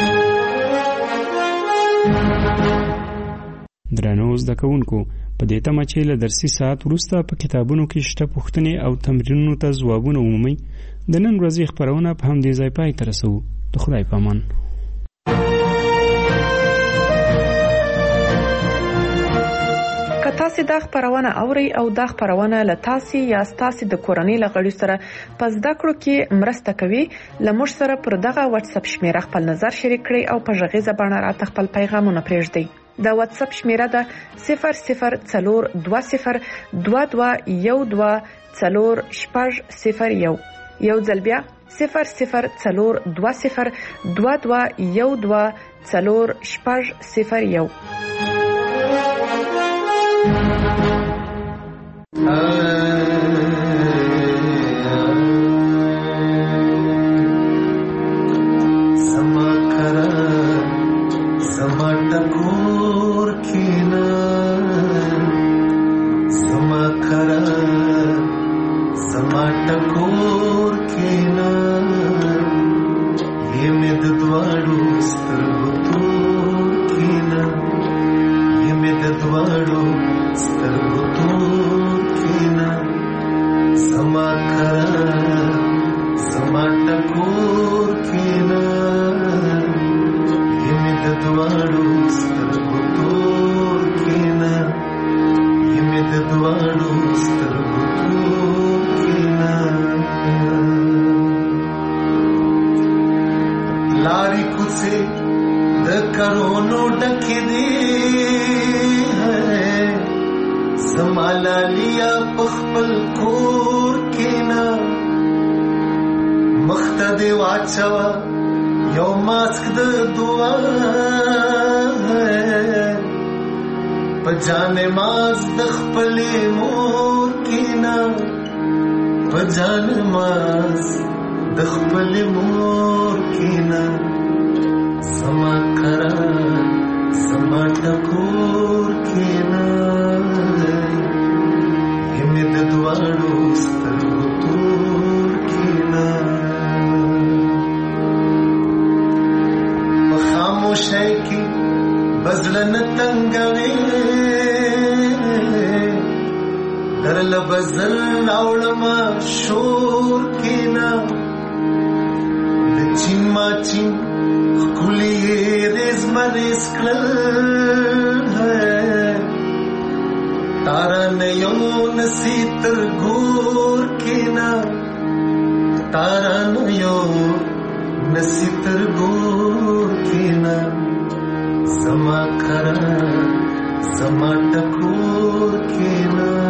درنو زده کوونکو، په دې تمه چې له درسي ساعت وروسته په کتابونو کې شته پوښتنې او تمرینونو ته ځوابونه ومومئ، د نن ورځې خپرونه په همدې ځای پای ته رسوو. د خدای په امان. که تاسو دا خپرونه اورئ او دا خپرونه له تاسو یا تاسو د کورنۍ له غړي سره په زده کړو کې مرسته کوي، له موږ سره پر دغه واتس اپ شمیره خپل نظر شریک کړئ او په غږیزه بڼه راته خپل پیغامونه پرېږدئ. دا واتس اپ شمیره ده صفر صفر څلور دوه صفر دوه دوه یو دوه څلور شپږ صفر یو. یو ځل بیا صفر صفر څلور دوه صفر دوه دوه یو دوه څلور شپږ صفر یو. बजड़न तंगवे لبزل راوړما شور کینا د چین ما چین خلی ریز مریز کړل تارا نیو نسی تر ګور کینا تارا نیو نسی تر ګور کینا زما کرا زما ټکور کینا